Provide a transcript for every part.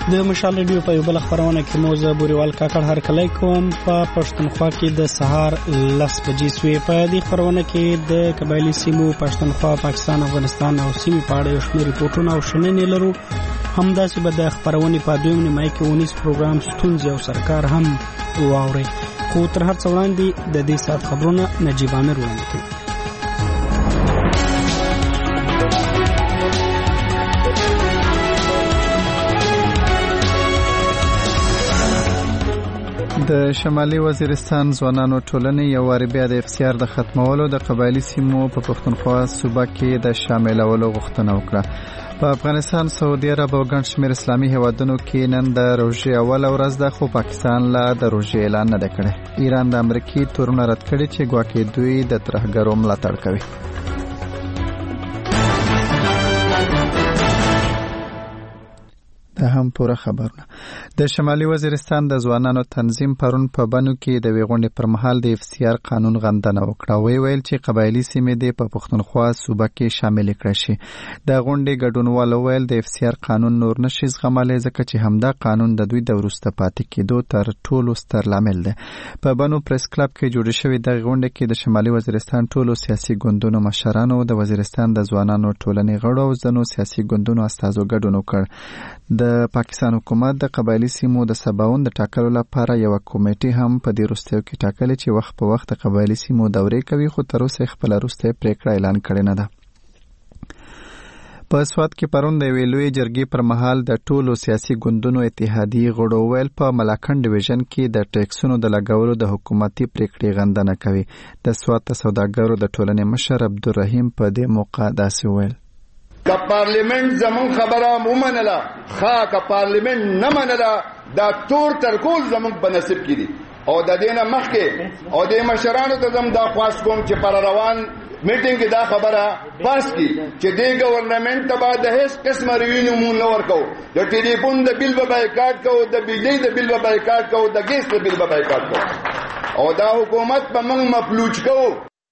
د مشال ریډیو په یو بل خبرونه کې موزه بوريوال کاکړ هر کله کوم په پښتونخوا کې د سهار 10 بجې سوي په دې خبرونه کې د قبایلی سیمو پښتونخوا پاکستان افغانستان او سیمې په اړه یو شمېر ریپورتونه او شننې لرو. همداسې به د خبرونه په دویم نیمه کې ونیس پروګرام ستونزې او سرکار هم واوري. خو تر هر څه وړاندې د دې ساعت خبرونه نجیب عامر وړاندې کوي. د شمالي وزیرستان ځوانانو ټولنې یو واری بیا د افسیار د ختمولو د قبایلی سیمو په پښتونخوا صوبه کې د شاملولو غوښتنه وکړه. په افغانستان، سعودي عرب او ګڼ شمېر اسلامي هیوادونو کې نن د روژې اوله ورځ ده، خو پاکستان لا د روژې اعلان نه دی کړی. ایران د امریکای تورونه رد کړي چې ګواکې دوی د ترهګرو ملاتړ کوي. هم پوره خبرونه. د شمالي وزیرستان د ځوانانو تنظیم پرون په بنو کې د ویغونډې پر مهال د افسیار قانون غندنه وکړه. ویل چې قبایلی سیمې د پښتونخوا صوبه کې شامل کړي شي. د غونډې ګډونوالو ویل د افسیار قانون نور نشي زغملای، ځکه چې همدا قانون د دوی د ورسته پاتې کېدو تر ټولو ستر لامل دی. په بنو پریس کلب کې جوړ شوی د غونډې کې د شمالي وزیرستان ټولو سیاسي ګوندونو مشرانو، د وزیرستان د ځوانانو ټولنې غړو او ځینو سیاسي ګوندونو استازو ګډون وکړ. د پاکستان حکومت د قبایلی سیمو د سباوند د ټاکلو لپاره یو کمیټه هم په دې وروستیو کې ټاکلې چې وخت په وخت د قبایلی سیمو دورې کوي، خو تر اوسه خپل وروستۍ پریکړه اعلان کړې نه ده. په سوات کې پرون د ویلوي جرګې پر مهال د ټولو سیاسي ګوندونو اتحادیې غړو ویل په ملاکنډ ډیویژن کې د ټیکسونو د لګولو د حکومتي پریکړې غندنه کوي. د سوات سوداګرو د ټولنې مشر عبدالرحیم په دې موقع داسې ویل: که پارلیمنت زمون خبره ومنله که پارلیمنت نه منله دا تور ترکول زمون په نصیب کې دي. او د دې نه مخکې او د مشرانو ته زم دا خواست کوم چې پر روان میټینګ کې دا خبره پاس کی چې د ګورنمنت ته به د هیڅ قسمه ریوینو مون نه ورکو، د ټلیفون د بیل به بایکاټ کو، د بجلی د بیل به بایکاټ کو، د ګیس د بیل به بایکاټ کو، او دا حکومت په موږ مفلوج کو.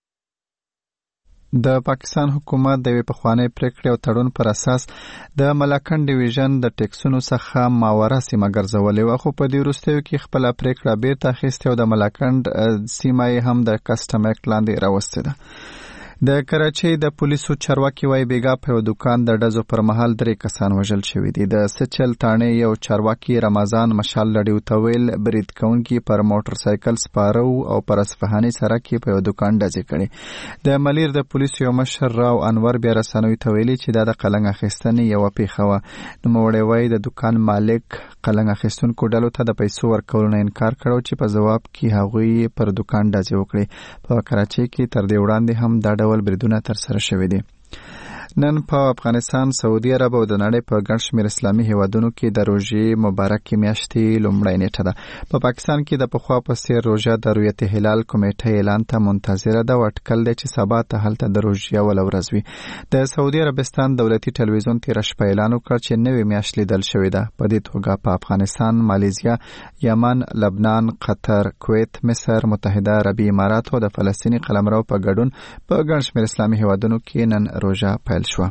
د پاکستان حکومت د پخوانی پریکړې او تړون پر اساس د ملاکنډ ډیویژن د ټیکسونو څخه ماوره سیمه ګرځولې و، خو په دې وروستیو کې خپل پریکړه بیرته اخیستې او د ملاکنډ سیمه هم د کسټم اکټ لاندې راوستې ده. د کراچۍ د پولیسو چارواکي وايي بیګا په یو دکان د ډزو پر مهال 3 کسان وژل شوي دي. د سچل تانې یو چارواکي رمضان مشال لړیو ته ویل برید کوونکي پر موټر سایکل سپاره او پر اصفهاني سړک کې په یو دکان ډزې کړې. د ملیر د پولیسو یو مشر راو انور بیا رسنوي ته ویلي چې دا د قلنګ اخیستنې یو پیښه وه. نوموړی وايي د دکان مالک قلنګ اخیستونکو ډلو ته د پیسو ورکولو نه انکار کړو چې په ځواب کې هغوی پر دکان ډزې وکړي. په کراچۍ کې تر دې وړاندې هم دا ډول بریدونه تر سره شوي دي. نن په افغانستان، سعودي عرب او د نړۍ په ګڼ شمېر اسلامي هیوادونو کې د روژې مبارکې میاشتې لومړۍ نیټه ده. په پاکستان کې د پخوا په څېر روژه د رؤیت هلال کمیټې اعلان ته منتظره ده او اټکل دی چې سبا ته هلته د روژې اوله ورځ وي. د سعودي عربستان دولتي ټلویزیون تېره شپه اعلان وکړ چې نوې میاشت لیدل شوې ده. په دې توګه په افغانستان، مالیزیا، یمن، لبنان، قطر، کویت، مصر، متحده عربي امارات او د فلسطیني قلمرو په ګډون په ګڼ شمېر اسلامي هیوادونو کې نن روژه پیل شوه.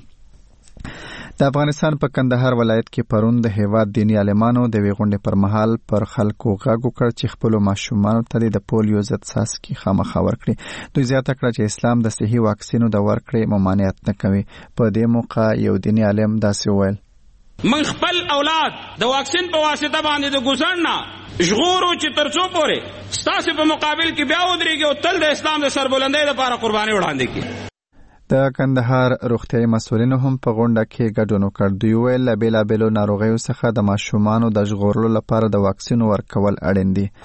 د افغانستان په کندهار ولایت کې پرون د هیواد دینی عالمانو د ویغونډې پر مهال پر خلکو غږ وکړ چې خپلو ماشومانو ته د پولیو ضد څاڅکي خامخا ورکړي. دوی زیاته کړه چې اسلام د صحي واکسینو د ورکړې ممانعت نه کوي. په دې موقع یو دینی عالم داسې وویل: من خپل اولاد د واکسین په واسطه باندې د ګوزړنا ژغورو چې ترڅو پورې ستاسو په مقابل کې بیا ودرېږي او تل د اسلام د سربلندۍ لپاره قرباني وړاندې کړي. د کندهار روغتیايي مسؤلینو هم په غونډه کې ګډون وکړ. دوی ویل له بېلابېلو ناروغیو څخه د ماشومانو د ژغورلو لپاره د واکسین ورکول اړین دي.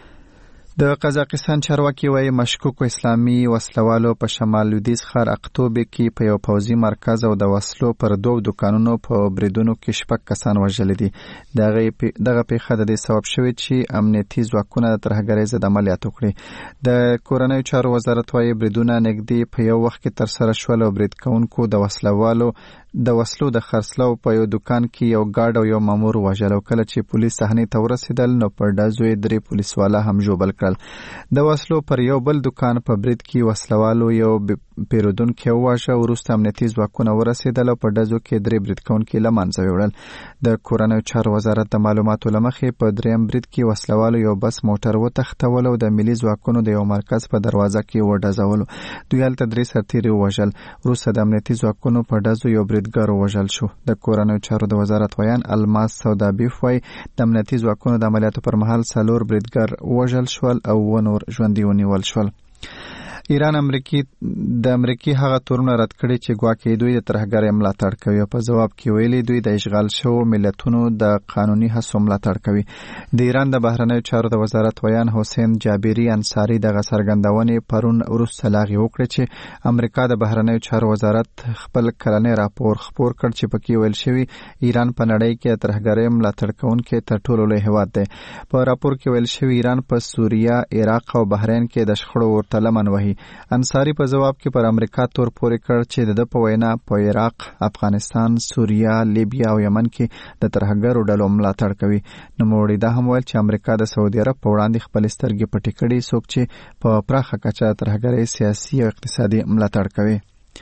د قزاقستان چارواکي وايي مشکوکو اسلامي وسلوالو په شمال لویدیځ ښار اقتوبې کې په یو پوځي مرکز او د وسلو پر 2 دکانونو په بریدونو کې 6 کسان وژل دي. دغه پیښه د دې سبب شوې چې امنیتي ځواکونه د ترهګرۍ ضد عملیات وکړي. د کورنیو چارو وزارت وايي بریدونه نږدې په یو وخت کې تر سره شول او برید کوونکو د وسلوالو د وسلو د خرڅلاو په یو دکان کې یو ګارد او یو مامور وژل او کله چې پولیس صحنې ته ورسېدل نو په ډزو یې 3 پولیسوالا هم ژوبل کړل د وسلو پر یو بل دکان په برید کې وسلوالو یو پیرودونکو وواژه وروسته امنیتي ځواکونه ورسېدل او په ډزو کې 3 برید کوونکي له منځه وړل د کورنیو چارو وزارت د معلوماتو له مخې په 3م برید کې وسلوالو یو بس موټر وتښتول او د ملي ځواکونو د یو مرکز په دروازه کې وډزولو دوی هلته 3 سرتیري ووژل وروسته د امنیتي ځواکونو په ډزو یو بریدګر وژل شو د کورنیو چارو د وزارت ویان الماس سودابیف وایي د امنیتي ځواکونو د عملیاتو پر مهال 4 بریدګر وژل شول او نور ژوندي ونیول شول. ایران د امریکای هغه تورونه رد کړي چې ګواکې دوی د ترهګرۍ ملاتړ کوي په جواب کې ویلي دوی د اشغال شوو ملتونو د قانوني هڅو ملاتړ کوي. د ایران د بهرنیو چارو د وزارت ویان حسین جابری انصاری دغه څرګندونې پرون وروسته لاغي وکړه چې امریکا د بهرنیو چارو وزارت خپل کلنی راپور خپور کړ چې پکې ویل شوی ایران په نړۍ کې ترهګرۍ ملاتړ کوونکی تر ټولو لوی هیواد دی. په راپور کې ویل شوی ایران په سوریه، عراق او بحرین کې د شخړو ورته لمن وهي. انصاری په جواب کې پر امریکا تور پورې کړ چې د په وینا په عراق، افغانستان، سوریه، لیبیا او یمن کې د ترهګرو ډلو ملاتړ کوي. نوموړي دا هم ویل چې امریکا د سعودي عرب په وړاندې خپل سترګې پټې کړي څوک چې په پراخه کچه ترهګرۍ سیاسي او اقتصادي ملاتړ کوي.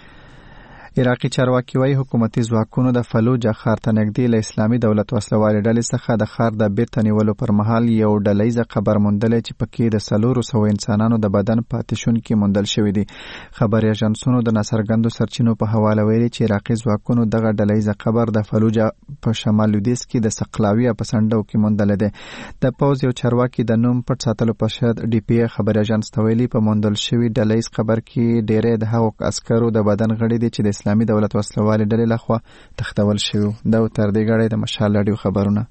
عراقي چارواکي وايي حکومتي ځواکونو د فلوجا ښار ته نږدې له اسلامي دولت وسلوالې ډلې څخه د ښار د بیرته نیولو پر مهال یو ډلیزه قبر موندلی چې پکې د 400 انسانانو د بدن پاتې شونکي موندل شوي دي. خبري اژانسونو د ناڅرګندو سرچینو په حواله ویلي چې عراقي ځواکونو دغه ډلیزه قبر د فلوجا په شمال لویدیځ کې د سقلاویه په سنډو کې موندل دي. د پوز یو چارواکي د نوم پټ ساتلو په شرط ډي پی ای خبري اژانس ته ویلي په موندل شوي ډلیز قبر کې ډېرې د هغو عسکرو د بدن غړي دي چې د اسلامي دولت وسلوالې ډلې لخوا تختول شوي. دا تر دې غړي د مشال راډیو خبرونه.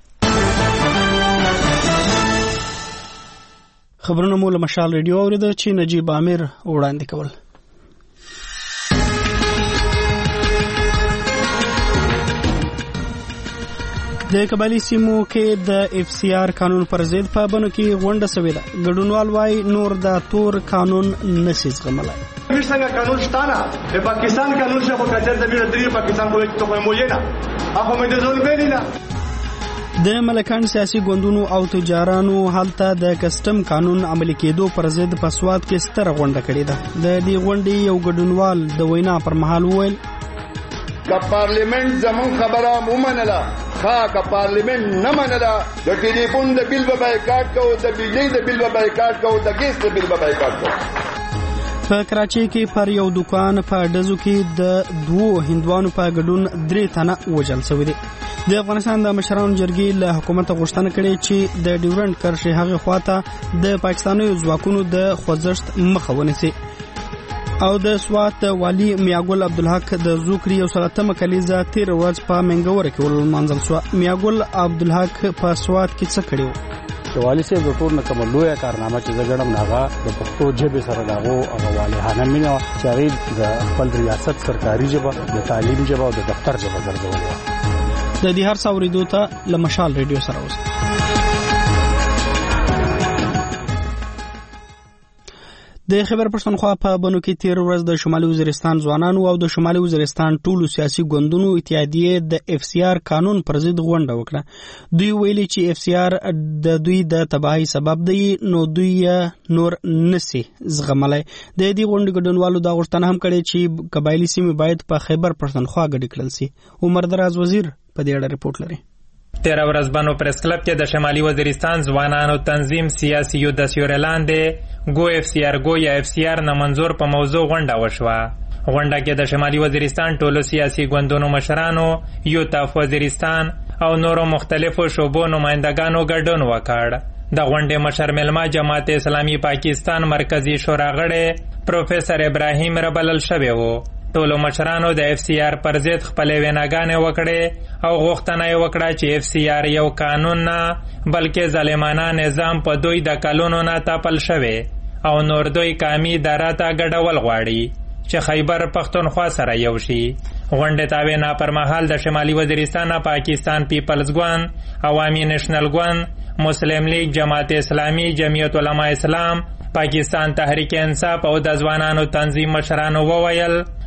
خبرونه مو له مشال راډیو اوریدل چې نجیب عامر وړاندې کول. د قبایلی سیمو کې د اف سی آر قانون پر ضد په بنو کې غونډه شوې ده. ګډونوال وايي نور د تور قانون نشي زغملای. څنګه قانون شته د پاکستان قانون څخه په کتل د بیرته پاکستان کوی ته کومه نه هغه مې د ظلم نه د ملکان سیاسي ګوندونو او تجارانو حالته د کسٹم قانون عملي کېدو پر ضد په سواد کې ستره غونډه کړې ده. د دې غونډې یو ګډونوال د وینا پر مهال وویل که پارلیمنت زمون خبره ومنله که پارلیمنت نه منله د ټلیفون د بیل به بایکاټ کوو، د بجلی د بیل به بایکاټ کوو، د ګیس د بیل به بایکاټ کوو. په کراچۍ کې پر یو دکان په ډزو کې د 2 هندوانو په ګډون 3 تنه وژل شوي دي. د افغانستان د مشرانو جرګې له حکومت غوښتنه کړې چې د ډیورنډ کرښې هغه خواته د پاکستاني ځواکونو د خوځښت مخه ونیسي. او د سوات والی میاګل عبدالحق د زوکری او سلطمه کلیزه تیر ورځ په منګور کې ولمنځل شو. میاګل عبدالحق په سوات کې څه کړو؟ والی سے د ټول نکم لوی کارنامه چې زګړم ناغه د پښتو ژبه سره داغو هغه والی هانمینه چې د خپل ریاست سرکاري ژبه د تعلیم ژبه او د دفتر ژبه ګرځول. د دې هر څاوریدو ته لمشال ریډیو سره اوس. د خیبر پښتونخوا په بنو کې تیر ورځ د شمالي وزیرستان ځوانانو او د شمالي وزیرستان ټولو سیاسي ګوندونو اتحادیه د اف سی آر قانون پر ضد غونډه وکړه. دوی ویلي چې اف سی آر د دوی د تباہي سبب دی نو دوی نور نسی زغملای. د دې غونډې ګډونوالو دا غوښتنه هم کړې چې قبایلی سیمې باید په خیبر پښتونخوا ګډې کړل شي. عمر دراز وزیر په دې اړه رپورټ لري. تیر ورځ بنو پریس کلب کې د شمالي وزیرستان ځوانانو تنظیم سیاسي یو د سیورلاندې گو اف سی آر گو یا اف سی آر نه منظور په موضوع غونډه وشوه. غونډه کې د شمالي وزیرستان ټولو سیاسي ګوندونو مشرانو، یوتاف وزیرستان او نورو مختلفو شعبو نمائندگانو ګډون وکړ. د غونډې مشر ملما جماعت اسلامي پاکستان مرکزی شورا غړی پروفیسر ابراهیم ربلل شوی وو. ټولو مشرانو د اف سی آر پر ضد خپل ویناګانې وکړې او غوښتنه یې وکړه چې اف سی آر یو قانون نه بلکې ظالمانه نظام په دوی د کلونو نه تپل شوی او نور دوی قومي اداره ته ګډول غواړي چې خیبر پښتونخوا سره یو شي. غونډې ته وینا پر مهال د شمالي وزیرستان پاکستان پیپلز ګوند، عوامي نېشنل ګوند، مسلم لیگ، جماعت اسلامي، جمعیت علماء اسلام، پاکستان تحریک انصاف او د ځوانانو تنظیم مشرانو وویل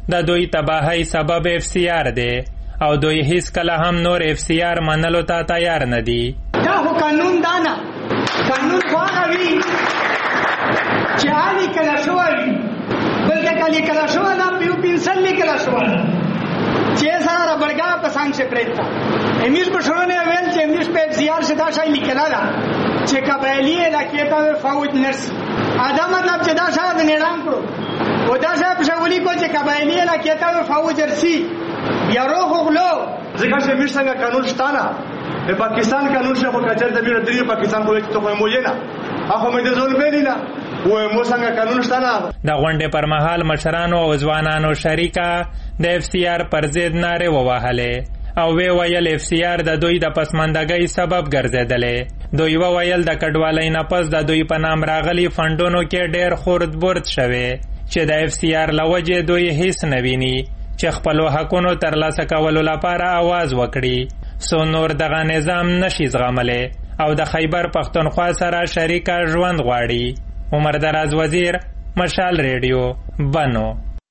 د دوی تباهی سبب FCR دی او دوی هیڅ کله هم نور FCR منلو ته تیار نه دي. دا خو قانون دانا قانون خواهی وی چې عالی کله شوی بلکې کلی کله شوی دا پیو پینسل کله شوی چې سره ربړګا په څنګه پرېتا امیش په شرونه ویل چې امیش په FCR شدا شای لیکلا دا چې قبایلی علاقې ته فوج نرس ادا مطلب چې دا شاید نظام کړو و دا شاید په شغلی کو چې قبایلی علاقې ته فوج ارسی یا روح غلو ځکه چې امیش څنګه قانون شتانه د پاکستان قانون شه په کچر د بیره دری پاکستان کوی ته خو مو نه هغه مې د زول بیلینا و مو څنګه قانون شتانه. د غونډې پر مهال مشرانو او ځوانانو شریکه د FCR پر ضد نارې ووهلې او ویل FCR د دوی د پسماندګۍ سبب ګرځېدلې. دوی ویل د کډوالۍ نه پس د دوی په نام راغلي فنډونو کې ډېر خورد برد شوی چې د FCR له وجې دوی هیڅ نه ویني چې خپلو حقونو ترلاسه کولو لپاره آواز وکړي څو نور دغه نظام نشي زغملی او د خیبر پښتونخوا سره شریکه ژوند غواړي. عمر دراز وزیر، مشال ریډیو، بنو.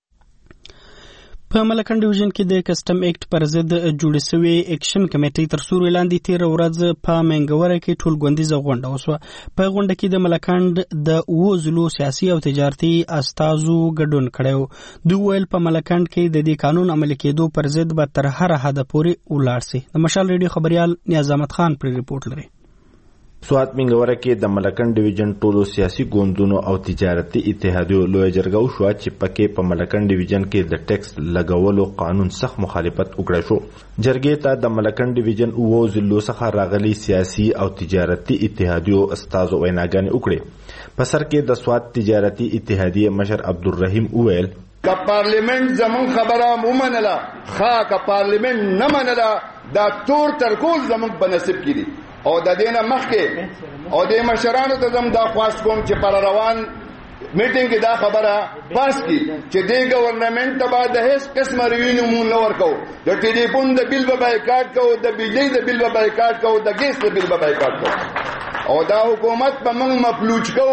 په ملکن ډیویژن کې د کسټم ایکټ پر ضد جوړې شوې اکشن کمیټې تر سوري لاندې تیر ورځ په منګوره کې ټولګوندیزه غونډه وشوه. په غونډه کې د ملکند د وزلو سیاسي او تجارتي استازو ګډون کړو. دوی ویل په ملکند کې د دې قانون عملي کېدو پر ضد به تر هر حد پورې ولاړ شي. د مشال ریډیو خبريال نیاز احمد خان پر ریپورت لري. سوات منګوره کې د ملکن ډیویژن ټولو سیاسي ګوندونو او تجارتي اتحادیو لوی جرګه وشوه چې پکې په ملکن ډیویژن کې د ټیکس لګولو قانون سخت مخالفت وکړه شو. جرګې ته د ملکن ډیویژن او ضلعو څخه راغلي سیاسي او تجارتي اتحادیو استازو ویناګانې وکړې. په سر کې د سوات تجارتي اتحادیه مشر عبدالرحیم اویل که پارلیمنت زمون خبره ومنله ښه که پارلیمنت نه منله دا تور ترکول زمون په نصیب کې دي او د دې نه مخکې او د مشرانو ته زم دا خواست کوم چې پر روان میټینګ کې دا خبره پاس کی چې د ګورنمنت ته بعد هیڅ قسم ریونیو مون نه ورکو د ټلیفون د بیل به بایکاټ کو د بجلی د بیل به بایکاټ کو د ګیس د بیل به بایکاټ کو او دا حکومت په موږ مفلوج کو.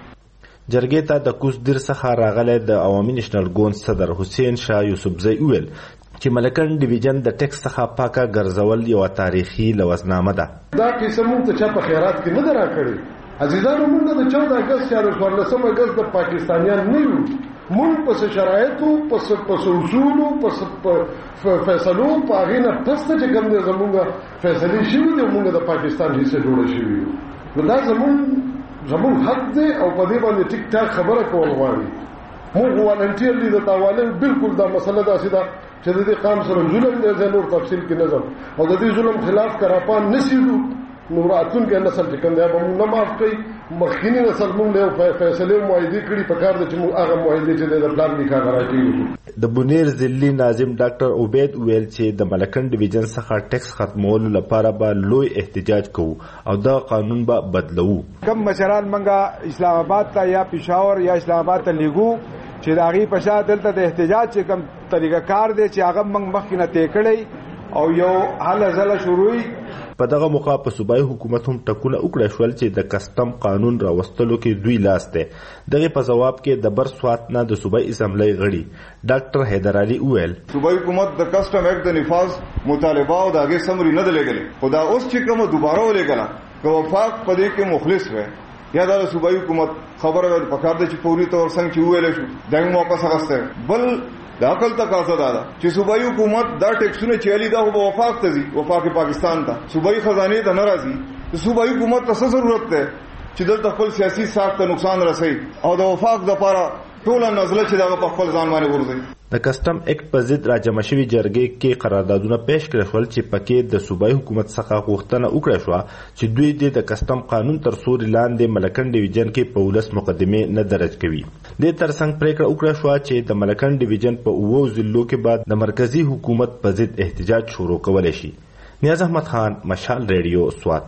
جرګې ته د کوس دیر څخه راغلی د عوامي نېشنل ګوند صدر حسین شاه یوسفزی وویل چې ملکن ډیویژن د ټیکس څخه پاکه ګرځول یو تاریخي لوزنامه ده. دا کیسه موږ ته چا په خیرات کې نه راکړي. عزیزانو موږ د 14 اگست یا 14 اگست د پاکستانیان نه یو. موږ په شرایطو په اصولو په فیصلو په هغې نه پس ته چې کوم دی زموږ فیصلې شوي دي موږ د پاکستان حصه جوړه شوي یو. نو دا زموږ حق دی او په دې باندې ټیک ټاک خبره کول غواړي. موږ والنټیرلی د تاوالل بالکل دا مسله داسې ده چې د دې قام سره ظلم دی. زه نور تفصیل کې نظم او د دې ظلم خلاف کراپان نسیدو نو راتلونکي نسل چې کوم دی به موږ نه معاف کوي. مخکینی نسل موږ له فیصلې معاهدې کړي په کار د چې موږ هغه معاهدې چې د پلان لیکا غراکړي. د بونیر ضلعي ناظم ډاکټر عبید ویل چې د ملکن ډیویژن څخه ټیکس ختمولو لپاره به لوی احتجاج کوو او دا قانون به بدلو. کم مشران منګه اسلام آباد ته یا پېښور یا اسلام آباد ته لیږو چې د هغې په شا دلته د احتجاج چې کوم طریقه کار دی چې هغه موږ مخکې نه طی کړی او یو هله ځله شروعي. په دغه موقع په صوبایي حکومت هم ټکونه وکړه شول چې د کسټم قانون راوستلو کې دوی لاس دی. دغه په جواب کې د بر سوات نه د صوبایي اسمبلی غړي ډاکټر حیدر علي وویل صوبایي حکومت د کسټم ایکټ د نفاذ مطالبه او د هغې سمري نه ده لېږلې خو دا اوس چې کومه دوباره ولېږله که وفاق په دې کې مخلص وی یا دا صوبایي حکومت خبره پکار ده چې فوري طور څنګه چې وویلی شو دا یې واپس اخیستی. بل د عقل تقاضا ده چې صوبایي حکومت دا ټیکسونه چې علي دا خو به وفاق ته ځي وفاق پاکستان ته صوبایي خزانې ته نه راځي. د صوبایي حکومت ته څه ضرورت دی چې دلته خپل سیاسي ساخت ته نقصان رسوي او د وفاق دپاره ټوله نزله چې دغه په خپل ځان باندې غورځوي. د کسټم ایکټ په ضد راجمع شوي جرګې کې قراردادونه پیش کړل شول چې پکې د صوبایي حکومت څخه غوښتنه وکړه شوه چې دوی د کسټم قانون تر سوري لاندې ملکن ډیویژن کې په ولس مقدمې نه درج کوي. دې ترڅنګ پریکړه وکړه شوه چې د ملکن ډیویژن په 9 ضلعو کې بعد د مرکزی حکومت په ضد احتجاج شروع کولی شي. نیاز احمد خان، مشال ریډیو، سوات.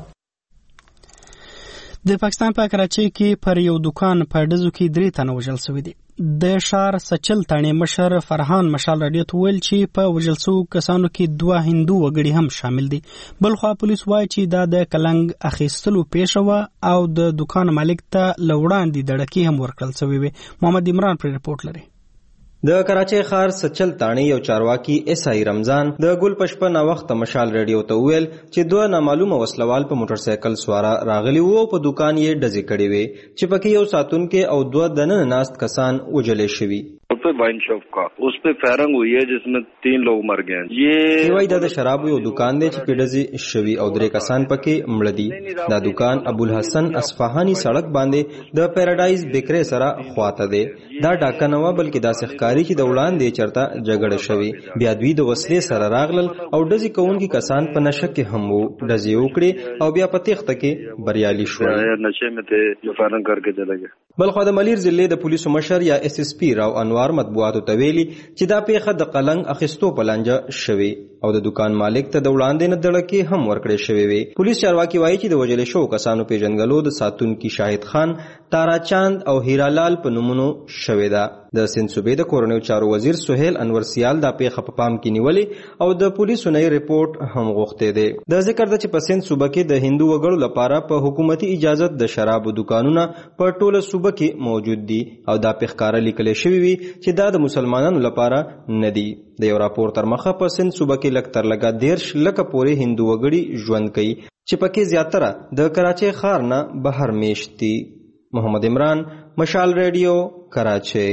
د پاکستان په کراچۍ کې پر یو دکان په ډزو کې 3 تنه وژل شوي دي. د شار سچل تانې مشر فرحان مشال راډیو ته ویل چې په وژل شوو کسانو کې 2 هندو وګړي هم شامل دي. بلخوا پولیس وایي چې دا د کلنګ اخیستلو پیښه وه او د دکان مالک ته له وړاندې دړکې هم ورکړل شوې وې. محمد عمران پر رپورټ لري. د کراچۍ ښار سچل تاڼي یو چارواکي اسای رمضان د ګل پشپه نا وخت مشال ریډیو ته ویل چې دوه نامعلومه وسلوال په موټر سایکل سواره راغلي وو او په دکان یې ډزې کړې وې چې پکې یو ساتونکی او دوه دننه ناست کسان وجلې شوي. Wine shop का उस पे फायरिंग हुई है जिसमें 3 लोग मर गए. ये وای د شرابو یو دکان دی چې پیډزي شوی او درې کسان پکې مړ دي. دا دکان ابوالحسن اصفهاني سړک باندې د پیراډایز بیکری سره خواته دی. دا ډاکه نه و بلکې داسې ښکاري چې د وړاندې چرته جګړه شوی. بیا دوی د وسلې سره راغلل او ډزې کوونکي کسان په نشه کې هم وو. ډزې وکړې او بیا په تیښته کې بریالي شول. نشه میں تھے جو فائرنگ کر کے چلے گئے. بلخو د ملیر ضلع د پولیسو مشر یا اس اس پی راو انوار مطبوعاتو ته ویلي چې دا پیښه د قلنګ اخیستو په لانجه شوې او د دکان مالک ته د وړاندې نه دړکې هم ورکړې شوې وې. پولیس چارواکي وایي چې د وژل شوو کسانو پیژنګلو د ساتونکي شاهد خان، تارا چاند او هیرالال په نومونو شوې ده. د سند صوبې د کورنیو چارو وزیر سهیل انور سیال دا پیښه په پام کې نیولې او د پولیسو نه ریپورت هم غوښتې ده. د ذکر ده چې په سند صوبه کې د هندو وګړو لپاره په حکومتي اجازت د شرابو دکانونه په ټوله صوبه کې موجود دي او دا پیښکاره لیکل شوی وي چې دا د مسلمانانو لپاره نه دي. د یو راپور تر مخه په سند صوبه کې لږ تر لږه 13 لکه پورې هندو وګړي ژوند کوي چې پکې زیاتره د کراچۍ ښار نه بهر میشت دي. محمد عمران، مشال ریډیو، کراچۍ.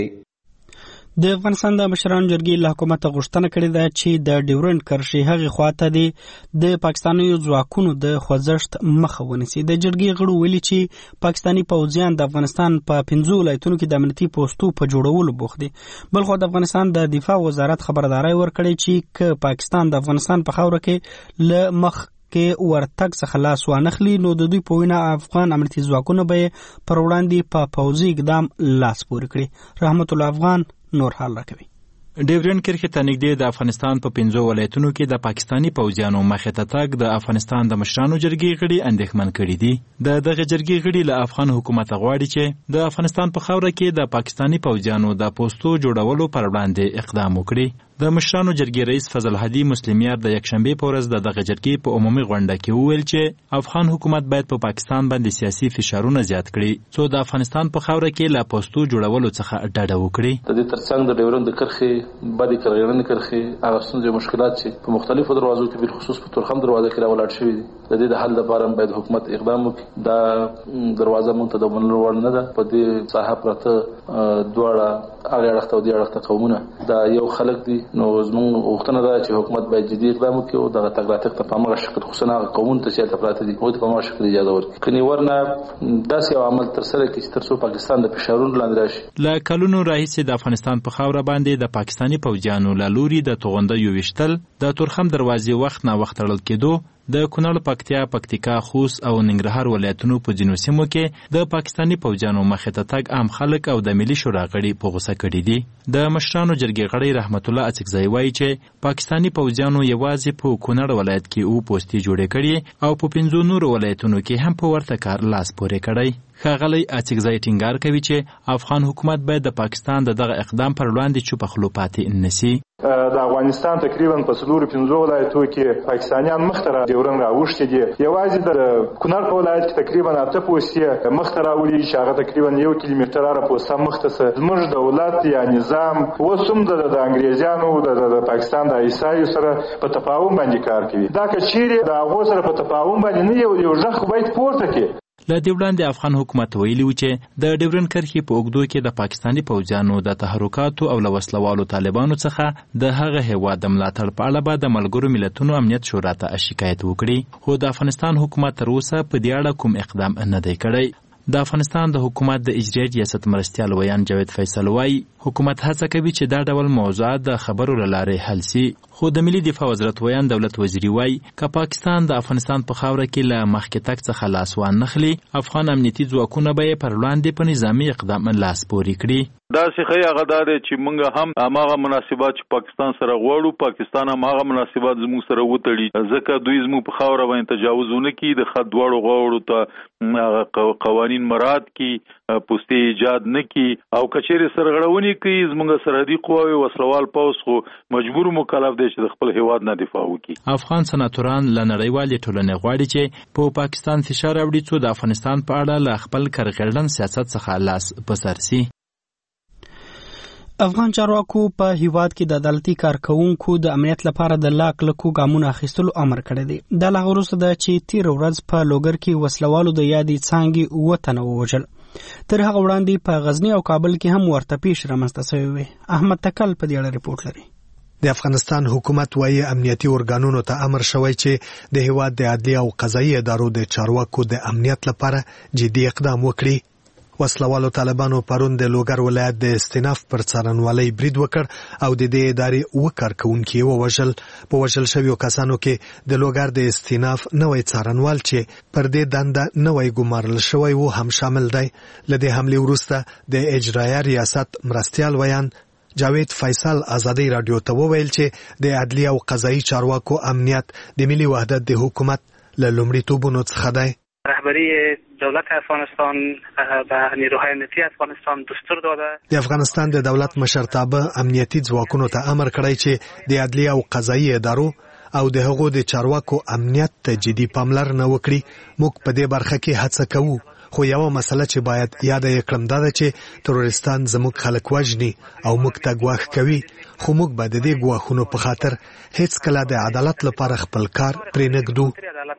د افغانستان د مشرانو جرګې له حکومته غوښتنه کړې ده چې د ډیورنډ کرښې هغې خواته د پاکستانیو ځواکونو د خوځښت مخه ونیسي. د جرګې غړو ویلي چې پاکستاني پوځیان د افغانستان په 5 ولایتونو کې د امنیتي پوستو په جوړولو بوخت دي. بلخو د افغانستان د دفاع وزارت خبرداری ورکړی چې که پاکستان د افغانستان په خاوره کې له مخ کې ورتګ څخه لاس وانخلي نو د دوی په وینا افغان امنیتي ځواکونه به پر وړاندې په پوځي اقدام لاس پورې کړي. رحمت الله افغان نور حال راکوي. ډیورنډ کرښې ته نږدې د افغانستان په 5 ولایتونو کې د پاکستاني پوځیانو مخې ته تګ د افغانستان د مشرانو جرګې غړي اندېښمن کړي دي. دغه جرګې غړي له افغان حکومت غواړي چې د افغانستان په خاوره کې د پاکستاني پوځیانو د پوستو جوړولو پر وړاندې اقدام وکړي. د مشرانو جرګې رئیس فضل هدي مسلمیار د یکشنبه په ورځ دغه جرګې په عمومي غونډه کې وویل چې افغان حکومت باید په پاکستان باندې سیاسي فشارونه زیات کړي څو د افغانستان په خاوره کې لا پوستو جوړولو څخه ډډه وکړي. د دې ترڅنګ د ډیورنډ کرښې باندې کړنې کرښې هغه ستونزې مشکلات چې په مختلفو دروازو کې بل خصوص په تورخم دروازه کې راولاړ شوی دي د دې د حل لپاره باید حکومت اقدام وکړي. دا دروازه مونږ ته د منلو وړ نه ده. په دې ساحه پرته دواړه هغه اړخته او دې اړخته قومونه دا یو خلک دي نو زموږ غوښتنه ده چې حکومت باید جدي اقدام وکړي او دغه تګ راتګ ته په هغه شکل خصوصا هغه قومونه ته چې هلته پراته دي هغوی ته په هغه شکل اجازه ورکړي. کني ورنه داسې یو عمل ترسره کړي چې تر څو پاکستان د فشارونو لاندې راشي. له کلونو راهیسې د افغانستان په خاوره باندې د پاکستاني پوځیانو له لوري د توغندیو ویشتل، د تورخم دروازې وخت نا وخت تړل کېدو، د کونړ، پکتیا، پکتیکا، خوست او ننګرهار ولایتونو په ځینو سیمو کې د پاکستاني پوځیانو مخې ته تګ عام خلک او د ملي شورا غړي په غوسه کړي دي. د مشرانو جرګې غړي رحمت الله اڅکزی وایي چې پاکستاني پوځیانو یوازې په کونړ ولایت کې او پوستې جوړې کړي او په 5 نورو ولایتونو کې هم په ورته کار لاس پورې کړی. ښاغلی اڅکزی ټینګار کوي چې افغان حکومت باید د پاکستان دغه اقدام پر وړاندې چوپ خلو پاتې نشي. د افغانستان تقریبا په 4-5 ولایتونو کې پاکستانیان مختره ډیورنډ راوښتي دي. یوازې د کونړ په ولایت کې تقریبا 8 پوستې مختره ولي چې هغه تقریبا 1 کیلومتر را پوسټه مختصه زموږ دولت یا نظام وسوم د انګریزانو د پاکستان د عیسایو سره په تفاهم باندې کار کوي. دا که چیرې د هغو سره په تفاهم باندې نه یو ځخ باید پورته کړي. له دې وړاندې افغان حکومت ویلي و چې د ډیورنډ کرښې په اوږدو کې د پاکستاني پوځیانو د تحرکاتو او له وسلوالو طالبانو څخه د هغه هیواد د ملاتړ په اړه به د ملګرو ملتونو امنیت شورا ته شکایت وکړي، خو د افغانستان حکومت تر اوسه په دې اړه کوم اقدام نه دی کړی. د افغانستان د حکومت د اجرایي ریاست مرستیال ویان جاوید فیصل وایي حکومت هڅه کوي چې دا ډول موضوعات د خبرو له لارې حل سي، خو د ملي دفاع وزارت ویان دولت وزیري وایي که پاکستان د افغانستان په خاوره کې له مخکې تګ څخه لاس وانخلي، افغان امنیتي ځواکونه به یې پر وړاندې په نظامي اقدام لاس پورې کړي. دا څه هغه دا دی چې موږ هم هغه مناسبات چې پاکستان سره غواړو، پاکستان هم هغه مناسبات زموږ سره وتړي، ځکه دوی زموږ په خاوره باندې تجاوز ونه کړي، د خط دواړو غاړو ته قوانین مراعات کړي، پوستې ایجاد نه کړي او کچېرې سرغړونې کوي زموږ سرحدي قواوې وسلوال پوځ خو مجبور مکلف دی چې د خپل هیواد نه دفاع وکړي. افغان سناتوران له نړیوالې ټولنې غواړي چې په پاکستان فشار راوړي څو د افغانستان په اړه له خپل کرغېړن سیاست څخه لاس په سر سي. افغان چارواکو په هیواد کې د عدالتي کارکونکو د امنیت لپاره د لاکو ګامونو اخیستلو امر کړی دی. د لا وروسته د چې تیر ورځ په لوګر کې وسلوالو د یادې څانګې وطن ووجل. تر هغه وړاندې په غزنی او کابل کې هم ورته پیش رامنځته شوی وي. احمد تکل په دې اړه ریپورت لري. د افغانستان حکومت وايي امنیتي ارګانونو ته امر شوی چې د هیواد د عدلي او قضایي ادارو د چارواکو د امنیت لپاره جدي اقدام وکړي. وسلوالو طالبانو پرون د لوګر ولایت د استیناف پر څارنوالۍ برید وکړ او د دې ادارې وکارکونکي ووژل. په وژل شویو کسانو کې د لوګر د استیناف نوی څارنوال چې پر دې دنده نوی ګمارل شوی و هم شامل دی. له دې حملې وروسته د اجرایه ریاست مرستیال ویان جاوید فیصل ازادي رادیو ته وویل چې د عدلي او قضایي چارواکو امنیت د ملي وحدت د حکومت له لومړیتوبونو څخه دی. رهبری دولت افغانستان به نیروهای امنیتی افغانستان دستور داده. د افغانستان د دولت مشرتابه امنیتي ځواکونو ته امر کړی چې د عدلي او قضایي ادارو او د هغو د چارواکو امنیت ته جدي پاملرنه وکړي. موږ په دې برخه کې هڅه کوو، خو یوه مسله چې باید یاد یې کړم دا ده چې تروریستان زموږ خلک وژني او موږ ته ګواښ کوي، خو موږ به د دې ګواښونو په خاطر هیڅ کله د عدالت لپاره خپل کار پرې نږدو.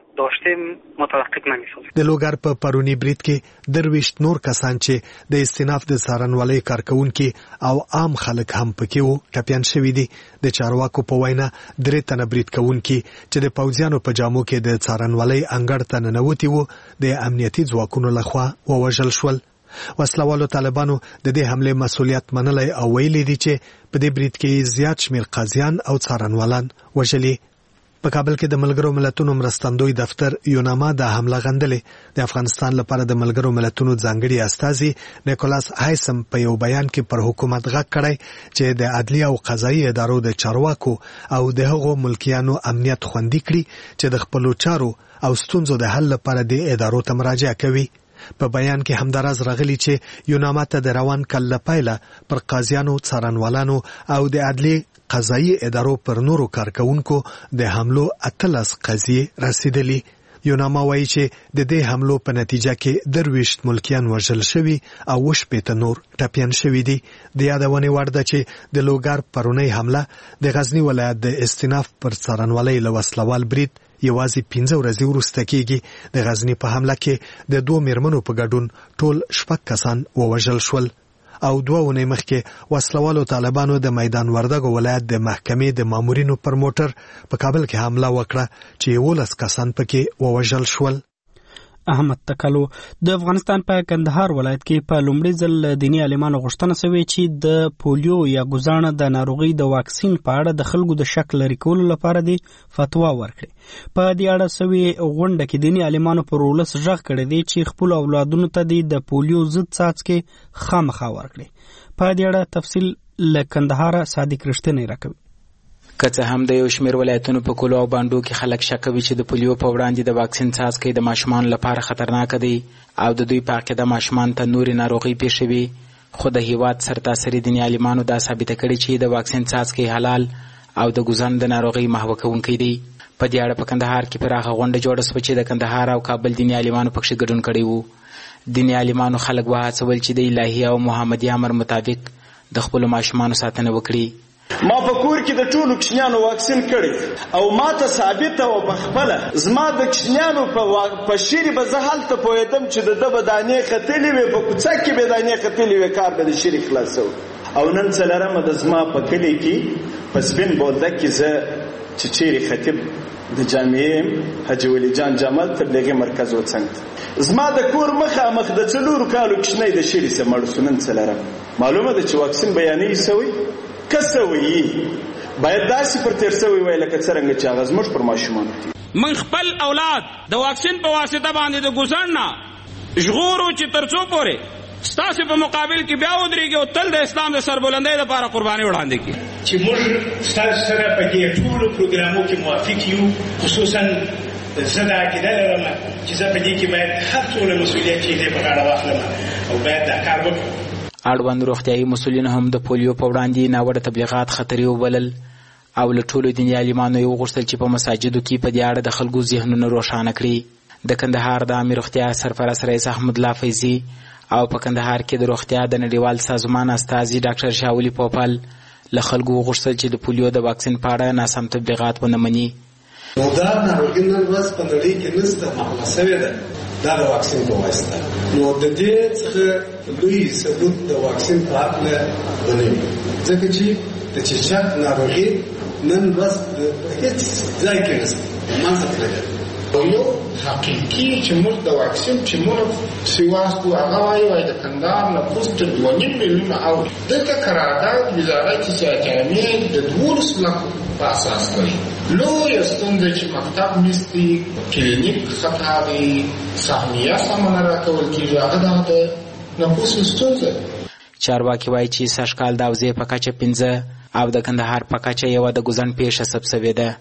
د لوګر په پرونی برید کې 23 نور کسان چې د استیناف د څارنوالۍ کارکونکي او عام خلک هم پکې وو ټپیان شوي دي. د چارواکو په وینا 3 تنه برید کوونکي چې د پوځیانو په جامو کې د څارنوالۍ انګړ ته ننوتي وو د امنیتي ځواکونو لخوا ووژل شول. وسلوالو طالبانو د دې حملې مسؤلیت منلی او ویلي دي چې په دې برید کې زیات شمیر قاضیان او څارنوالان وژلي. په کابل کې د ملګرو ملتونو مرستندوی دفتر یوناما د حمله غندلې. د افغانستان لپاره د ملګرو ملتونو ځانګړي استازي نیکولاس هایسم په یو بیان کې پر حکومت غږ کړی چې د عدلي او قضایي ادارو د چارواکو او د هغو ملکیانو امنیت خوندي کړي چې د خپلو چارو او ستونزو د حل لپاره د ادارو ته مراجعه کوي. په بیان کې همداراز راغلی چې یوناما ته د روان کال لپاره پر قاضیانو، څارنوالانو او د عدلي قضایي ادارو پر نورو کارکونکو د حملو 18 قضیې رسیدلي. یوناما وایي چې د دې حملو په نتیجه کې 23 ملکیان وژل شوي او 18 نور ټپیان شوي دي. د یادونې وړ ده چې د لوګر پرونی حمله د غزنی ولایت د استیناف پر څارنوالۍ له وسلوال برید یوازې 15 ورځې وروسته کېږي. د غزنی په حمله کې د 2 میرمنو په ګډون ټول 6 کسان ووژل شول او 2 اونۍ مخکې وسلوالو طالبانو د میدان وردګو ولایت د محکمې د مامورینو پر موټر په کابل کې حمله وکړه چې 11 کسان پکې ووژل شول. احمد تکلو د افغانستان په کندهار ولایت کې په لومړي ځل دینی عالمانو غوښتنه شوې چې د پولیو یا ګوزانه د ناروغي د واکسین په اړه د خلکو د شک لرې کولو لپاره دی فتوا ورکړي. په دې اړه شوې غونډه کې دینی عالمانو پر ولس غږ کړی دی چې خپل اولادونو ته د پولیو ضد څاڅکي خامخا ورکړي. په دې اړه تفصیل له کندهار صادق رښتینی راکوي. که څه هم د یو شمېر ولایتونو په کلو او بانډو کې خلک شک کوي چې د پولیو په وړاندې د واکسین څاڅکي د ماشومانو لپاره خطرناک دی او د دوی په عقیده ماشومان ته نورې ناروغۍ پیښوي، خو د هیواد سرتاسري دیني عالمانو دا ثابته کړې چې د واکسین څاڅکي حلال او د ګوزن د ناروغۍ محوه کوونکی دی. په دې اړه په کندهار کې پراخه غونډه جوړه شوه چې د کندهار او کابل دیني عالمانو پکښې ګډون کړی وو. دیني عالمانو خلک وهڅول چې د الهي او محمدي امر مطابق د خپلو ماشومانو ساتنه وکړي. ما په کور کې د ټولو کوچنیانو واکسین کړی او ما ته ثابته او بخپله زما د کوچنیانو په شیرې به زه هلته پوهېدم چې د ده به دانې ختلې وې، په کوڅه کې به دانې ختلې وې، کار به د شیرې خلاصو. او نن څلرمه د زما په کلي کې په سپین بولدک کې زه چې چیرې خطیب د جامعې حاجي ولی جان جمال تبلیغي مرکز وڅنګ زما د کور مخامخ د 4 کالو کوچنی د شیرې سه مړ شو. نن څلرم معلومه ده چې واکسین بیانې سوی کسوي باید داسې پر تیر سوی وای لکه څرنګه چې هغه زموږ پر ماشومانو دي. من خپل اولاد د واکسین په واسطه باندې د ګوزن نه ژغورو چې تر څو پورې ستاسو په مقابل کې بیا ودرېږي او تل د اسلام د سربلندۍ لپاره قرباني وړاندې کړي. چې موږ ستاسو سره په دې ټولو پروګرامو کې موافق یو، خصوصا زه دا عقیده لرم چې زه په دې کې باید هر څومره مسؤلیت چې دی په غاړه واخلم او باید دا کار وکړم. اړوند روغتیايي مسؤلین هم د پولیو په وړاندې ناوړه تبلیغات خطري وبلل او له ټولو دیني عالمانو یې وغوښتل چې په مساجدو کې په دې اړه د خلکو ذهنونه روښانه کړي. د کندهار د عامې روغتیا سرپرست رئیس احمد الله فیضي او په کندهار کې د روغتیا د نړیوال سازمان استازي ډاکټر شاولی پوپل له خلکو وغوښتل چې د پولیو د واکسین په اړه ناسم تبلیغات ونه مني. نو دا ناروغي نن ورځ په نړۍ کې نشته، معلومه شوې ده دا د واکسین په واسطه. نو د دې څخه لوی ثبوت د واکسین په اړه ونه ځکه چې د چیچک ناروغي نن ورځ د هیڅ ځای کې نشته، ما څه کړی یو حقیقي چې موږ د واکسین چې موږ سیواستو هغه وایي د کندهار نفوس تر 2.5 میلیونه اوړي. دلته قرارداد وزارت جامعې د 12 لکو په اساس کوي. لویه ستونزه چې مکتب نستی، کلینیک خطا دی، سهمیه سمه نه راکول کېږي، هغه د نفوس ستونزه. چارواکي وایي چې سږکال د اوزې په کچه 15 او د کندهار په کچه یوه د ګوزن پیښه ثبت شوې ده.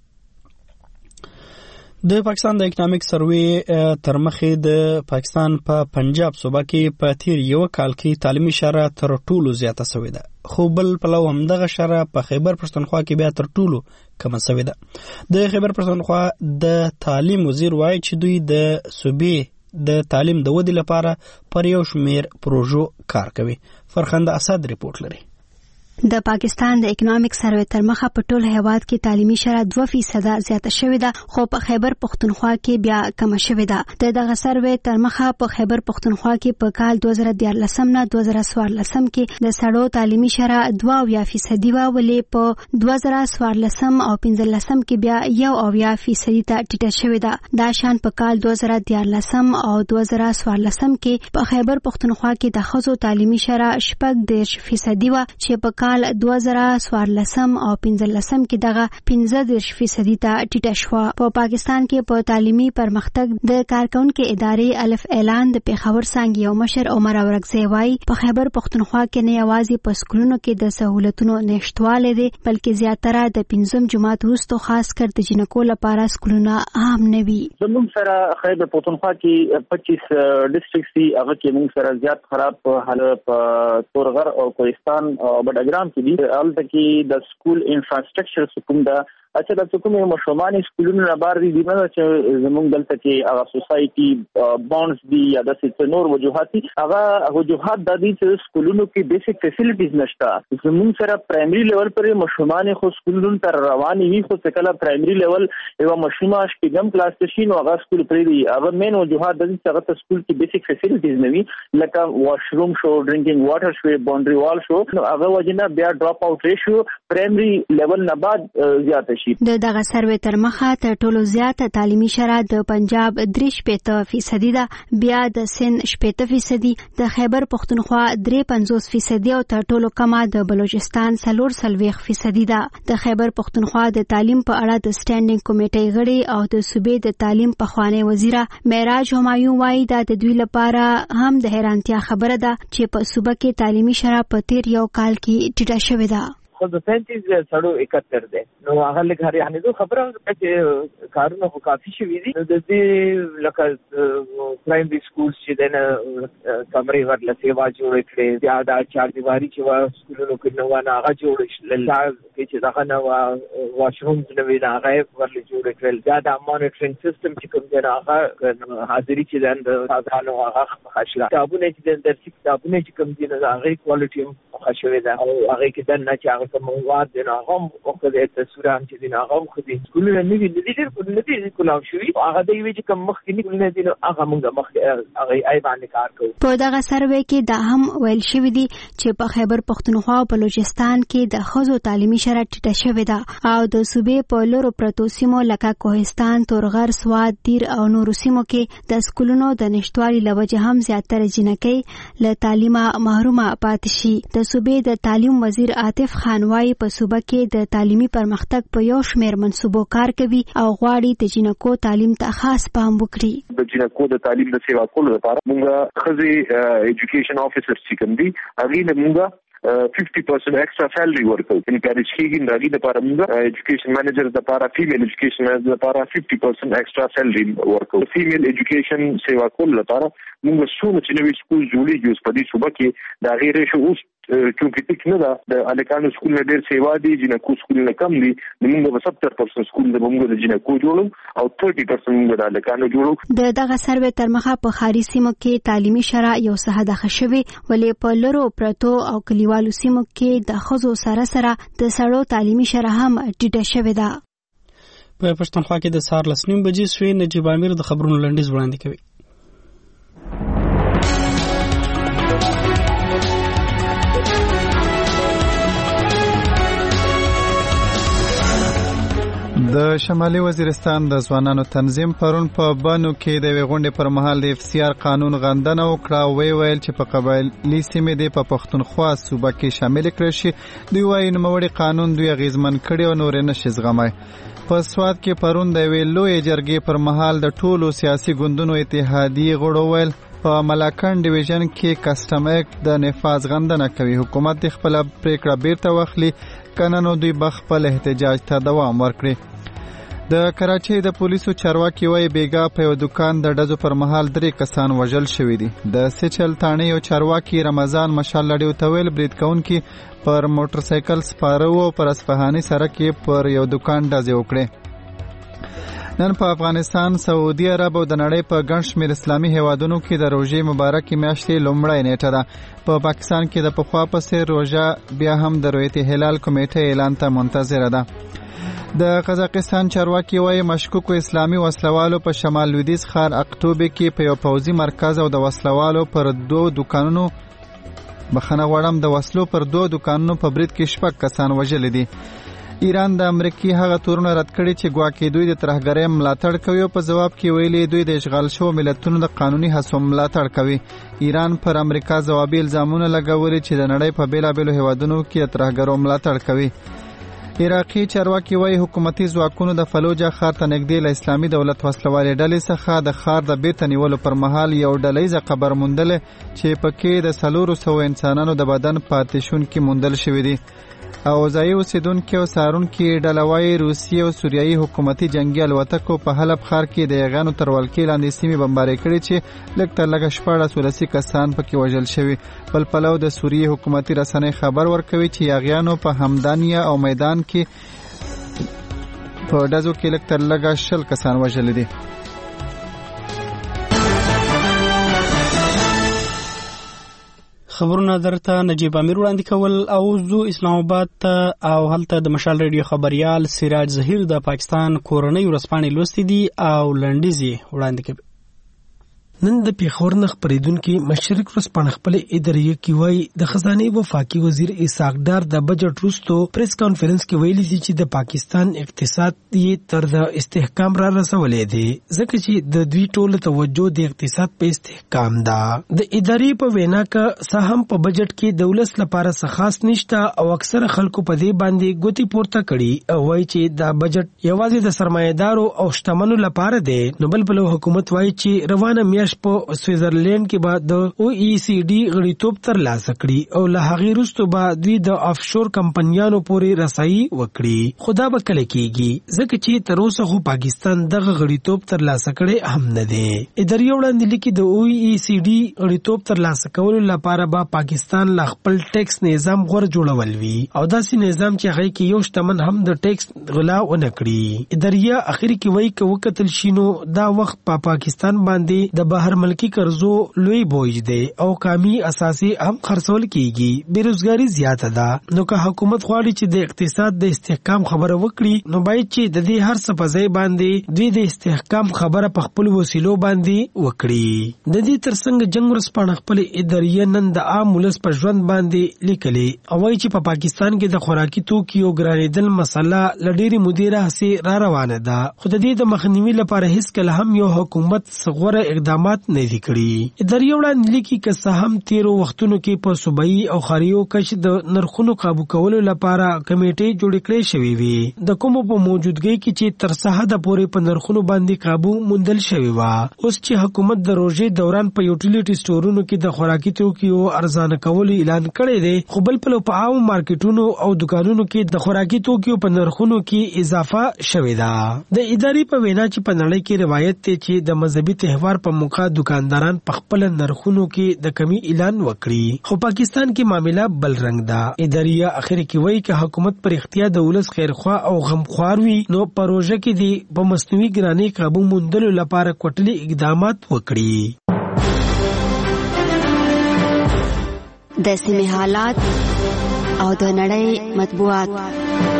د پاکستان د اکونومیک سروې تر مخې د پاکستان په پنجاب صوبه کې په تیر یو کال کې تعلیمي شرح تر ټولو زیاته شوې ده، خو بل پلو همدغه شرح په خیبر پښتونخوا کې بیا تر ټولو کمه شوې ده. د خیبر پښتونخوا د تعلیم وزیر وایي چې دوی د صوبې د تعلیم د ودې لپاره پر یو شمیر پروژو کار کوي. فرخنده اسد ریپورت لري. د پاکستان د اکونومیک سروې تر مخه په ټول هیواد کې تعلیمي شرح 2% زیاته شوې ده، خو په خیبر پښتونخوا کې بیا کمه شوې ده. دغه سروې تر مخه په خیبر پښتونخوا کې په کال 2014 نه 2014 کې د سړو تعلیمي شرح 2% وه، ولې په 2014 او 15 کې بیا 1% ته ټیټه شوې ده. دا شان په کال 2014 او 2014 کې په خیبر پښتونخوا کې د ښځو تعلیمي شرح 4% وه، چې په کال 2014 او 15 کې دغه 15% ته ټیټه شوه. په پاکستان کې په تعلیمي پرمختګ د کارکونکو ادارې الف اعلان د پیښور څنګه یو مشر عمر اورکزی وایي په خیبر پښتونخوا کې نه یوازې په سکولونو کې د سہولتونو نشټوالی دی، بلکې زیاتره د 5 جماعت وروسته خاص کر د جنکو لپاره سکولونه عام نه وي. زموږ سره خیبر پښتونخوا کې 25 ډسټرکټس دي، هغه کې موږ سره زیات خراب حالت په تورغر او کوهستان او بډګرام کې دي. البته کې د سکول انفراستراکچر کوم دا اچھا د کومې مشروعانه سکولونو نه بار دي نه چې زموږ دلته کې هغه سوسایټي بانډز دي یا د څه نور وجوهات دي. هغه وجوهات د دې چې سکولونو کې بیسیک فیسیلیټیز نشته. زموږ سره پرایمري لیول پر مشروعانه خو سکولونو تر رواني وي، خو څه کله پرایمري لیول یو مشروعه شپږم کلاس ته شي نو هغه سکول پرې دی. هغه مین وجوهات د دې چې هغه سکول کې بیسیک فیسیلیټیز نه وي، لکه واشروم شو، ډرینکینګ واټر شو، باونډري وال شو، نو هغه وجنه بیا ډراپ اوټ ریشیو پرایمري لیول نه بعد زیات د دغه سروې تر مخه تر ټولو زیاته تعلیمي شرح د پنجاب 3% ده، بیا د سند 60%، د خیبر پښتونخوا 53% او تر ټولو کمه د بلوچستان 40% ده. د خیبر پښتونخوا د تعلیم په اړه د سټینډینګ کمیټې غړي او د صوبې د تعلیم پخوانی وزیره معراج همایون وایي دا د دوی لپاره هم د حیرانتیا خبره ده چې په صوبه کې تعلیمي شرح په تیر یو کال کې ټیټه شوې ده. خو د 37 سړو 71 دی، نو هغه لږ هر یعنی زه خبره چې کارونه خو کافي شوي دي. نو د دې لکه پرایمري سکولز چې دی نه کمرې ورله سیوا جوړې کړې، بیا دا چاردیواري چې وه سکولونو کې نه وه نه هغه جوړې شول، چې دغه نه وه واشرومز نه وي نه هغه یې ورله جوړې کړل، بیا دا مانیټرینګ سیسټم چې کوم دی نه هغه حاضري چې دی د استادانو هغه ښه شوه. کتابونه چې د درسي کتابونه چې کوم دي نه د هغې کوالټي هم ښه شوې ده، او هغې کې دننه چې هغه مواد دی نو هغه هم وکړی تصویران چې دی نو هغه هم ښه دي. سکولونه نوي نه دي، ډېر نه دي کلاو شوي، هغه د یوې چې کوم مخکې سکولونه دي نو هغه موږ مخکې هغې باندې کار کوو. په دغه سروې کې دا هم ویل شوي دي چې په خیبر پښتونخوا او بلوچستان کې د ښځو تعلیمي شرح ټیټه شوې ده، او د صوبې په لرو پرتو سیمو لکه کوهستان، تورغر، سوات، دیر او نورو سیمو کې د سکولونو د نشتوالي له وجې هم زیاتره جنکۍ له تعلیمه محرومه پاتې شي. د صوبې د تعلیم وزیر عاطف خان وایي په صوبه کې د تعلیمي پرمختګ په یو شمېر منصوبو کار کوي او غواړي د جنکو تعلیم ته خاص پام وکړي. د جنکو د تعلیم د سیوا کولو لپاره موږ ښځې ایجوکیشن افیسرز چې کوم دي هغې نه موږ 50% extra salary ورکو. انکریج کیږي د دې لپاره موږ ایجوکیشن مینیجر لپاره فیمیل ایجوکیشن مینیجر لپاره 50% extra salary ورکو. فیمیل ایجوکیشن سیوا کول لپاره موږ څو چې نوې سکول جوړېږي په دې صوبه کې دا غیر شو اوس چونکه ټیک نه ده د الکانو سکول نه ډېر سیوا دي جنکو سکول نه کم دي موږ به 70% سکول د موږ د جنکو جوړو او 30% موږ د الکانو جوړو. دغه سروې تر مخه په ښاري سیمو کې تعلیمي شرایط یو څه هداخه شوي ولې په لرو پرتو او کلیوالو سیمو کې د ښځو سره د سړو تعلیمي شرایط هم ټیټه شوې ده. په پښتونخوا کې د سهار 9:30 بجې سوی نجیب امیر د خبرونو لنډیز وړاندې کوي. د شمالي وزیرستان د ځوانانو تنظیم پرون په بانو کې د غونډې پر مهال د FCR قانون غندنه وکړه او ویل چې په قبایلي سیمې د پښتونخوا صوبه کې شامل کړي شي. دوی وايي نوموړي قانون دوی اغیزمن کړي او نور نه شي زغمای. په سواد کې پرون د لوی جرګې پر مهال د ټولو سیاسي ګوندونو اتحادیې غړو ویل په ملاکنډ ډیویژن کې کسټم اکټ د نفاذ غندنه کوي. حکومت خپل پریکړه بیرته واخلي کنه نو دوی بخپل احتجاج ته دوام ورکړي. د کراچۍ د پولیسو چارواکي وايي بیګا په یو دکان د ډزو پر مهال 3 کسان وژل شوي دي. د سچل تانه یو چارواکي رمضان مشال لړیو تویل برید کونکي پر موټر سایکل سپاره او پر اصفهاني سړک کې پر یو دکان ډزې وکړې. نن په افغانستان، سعودي عرب او د نړۍ په ګڼ شمېر اسلامي هیوادونو کې د روژې مبارکې میاشتې لومړۍ نیټه ده. په پاکستان کې د پخوا پسې روژه بیا هم د رویت هلال کمیټې اعلان ته منتظره ده. د قزاقستان چارواکي وايي مشکوکو اسلامي وسلوالو په شمال لویدیځ ښار اکتوبر کې په یو پوځي مرکز او د وسلوالو پر 2 دکانونو د وسلو پر 2 دکانونو په برید کې 6 کسان وژل دي. ایران د امریکای هغه تورونه رد کړي چې ګواکې دوی د ترهګرۍ ملاتړ کوي او په جواب کې ویلي دوی د اشغال شوو ملتونو د قانوني هڅو ملاتړ کوي. ایران پر امریکا ځوابي الزامونه لګولي چې د نړۍ په بیلابیلو هیوادونو کې د ترهګرو ملاتړ کوي. عراقي چارواکي وايي حکومتي ځواکونو د فلوجا ښار ته نږدې له اسلامي دولت وسلوالې ډلې څخه د ښار د بیرته نیولو پر مهال یو ډلیزه قبر موندل چې پکې د 400 انسانانو د بدن پاتې شونکي موندل شوي دي. او ځایي اوسیدونکي او څارونکي ډله وايي روسیې او سوریایي حکومتي جنگي الوتکو په حلب ښار کې د یغانو تر ولکې لاندې سیمې بمبارۍ کړې چې لږ تر لږه 14 کسان پکې وژل شوي. بل پلو د سوریې حکومتي رسنۍ خبر ورکوي چې یغیانو په همدانیه او میدان کې په ډزو کې لږ تر لږه 20 کسان وژل دي. خبرونه درته نجیب امیر وړاندې کول او زو اسلام آباد ته او هلته د مشال ریډیو خبريال سراج ظهیر د پاکستان کورنۍ ورسپانې لوستي دي او لنډیزي وړاندې کوي. نن د پیښور نه خبرېدونکو مشرق ورسپانې خپل ادارې کې وایي د خزانه وفاقي وزیر اسحاق ډار د بجټ وروسته پریس کانفرنس کې ویلي دي چې د پاکستان اقتصاد یې تر د استحکام را رسولې دي ځکه چې د دوی ټول توجه د اقتصاد په استحکام ده. د ادارې په وینا کې سهم په بجټ کې دولت لپاره څه خاص نشته او اکثره خلکو په دې باندې ګوتی پورته کړي او وایي چې دا بجټ یوازې د سرمایه‌دارو او شتمنو لپاره دی. نو بل حکومت وایي چې روانه میاشت په سویزرلند کې به د OECD غړیتوب ترلاسه کړي او له هغې وروسته به دوی د افشور کمپنیانو پورې رسایي وکړي. خو دا به کله کېږي ځکه چې تر اوسه خو پاکستان دغه غړیتوب ترلاسه کړی هم نه دی. ادارې وړاندې لیکي د OECD غړیتوب ترلاسه کولو لپاره به پاکستان له خپل ټیکس نظام غوره جوړول وي او داسې نظام چې هغې کې یو شتمن هم د ټیکس غلا ونه کړي. ادارې اخر کې وایي که وکتل شي نو دا وخت په پاکستان باندې د بهر ملکی قرضو لوی بوج دی او کامی اساسي هم خرڅول کیږي. بیروزګاری زیاته ده. نو که حکومت غواړي چې د اقتصاد د استحکام خبره وکړي نو باید چې د دې هر څه په ځای باندې دوی د استحکام خبره په خپل وسیلو باندې وکړي. د دې ترڅنګ جنگ ورسپانې خپل ادارې نن د عام ولس په ژوند باندې لیکلي او وايي چې په پاکستان کې د خوراکي توکو ګرانېدل مسله لډيري مدیره هسي را روانه ده. خو د دې د مخنیوي لپاره هیڅ کله هم یو حکومت څغوره اقدامات نه دي کړی. ادارې وړاندې لیکي که څه هم تیرو وختونو کې په صوبایي او ښاریو کچې د نرخونو قابو کولو لپاره کمیټې جوړې کړې شوې وي د کومو په موجودګۍ کې چې تر څه حده پورې په نرخونو باندې قابو موندل شوې وه. اوس چې حکومت د روژې دوران په یوټیلیټي سټورونو کې د خوراکي توکو ارزانه کولو اعلان کړی دی خو بل په عام مارکیټونو او دکانونو کې د خوراکي توکو په نرخونو کې اضافه شوې ده. د ادارې په وینا چې په نړۍ کې روایت دی چې د مذهبي تهوار په تعلقات دکانداران په خپل نرخونو کې د کمی اعلان وکړي. خو پاکستان کې معاملې بل رنګ ده. اداريه اخر کې وایي چې حکومت پر اختیار د ولس خیرخوا او غمخوار وي نو پروژه کې دی په مصنوعي ګرانۍ قابو موندلو لپاره کوټلي اقدامات وکړي. د سیمې حالات او د نړۍ مطبوعات.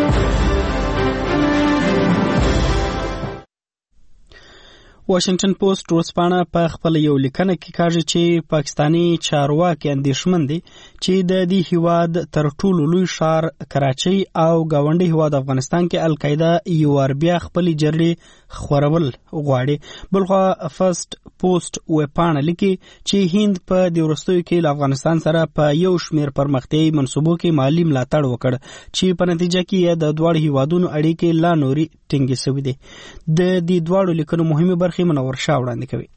واشنگټن پوسټ ورځپاڼه په خپل یو لیکنه کې کاږي چې پاکستانی چارواکي اندېښمن دي چې د دې هیواد تر ټولو لوی ښار کراچۍ او گاونډي هیواد افغانستان کې القاعده یو ور بیا خپل جرړې خورول غواړي. بلخوا فرست پوسټ وپاڼه لیکي چې هند په د وروستیو کې له افغانستان سره په یو شمېر پرمختیایي منصوبو کې مالي ملاتړ وکړ چې په نتیجه کې د دواړو هیوادونو اړیکې لا نوري ټینګې شوې دي. د دې دواړو لیکنو مهمه برخې منور شاه وړاندې کوي.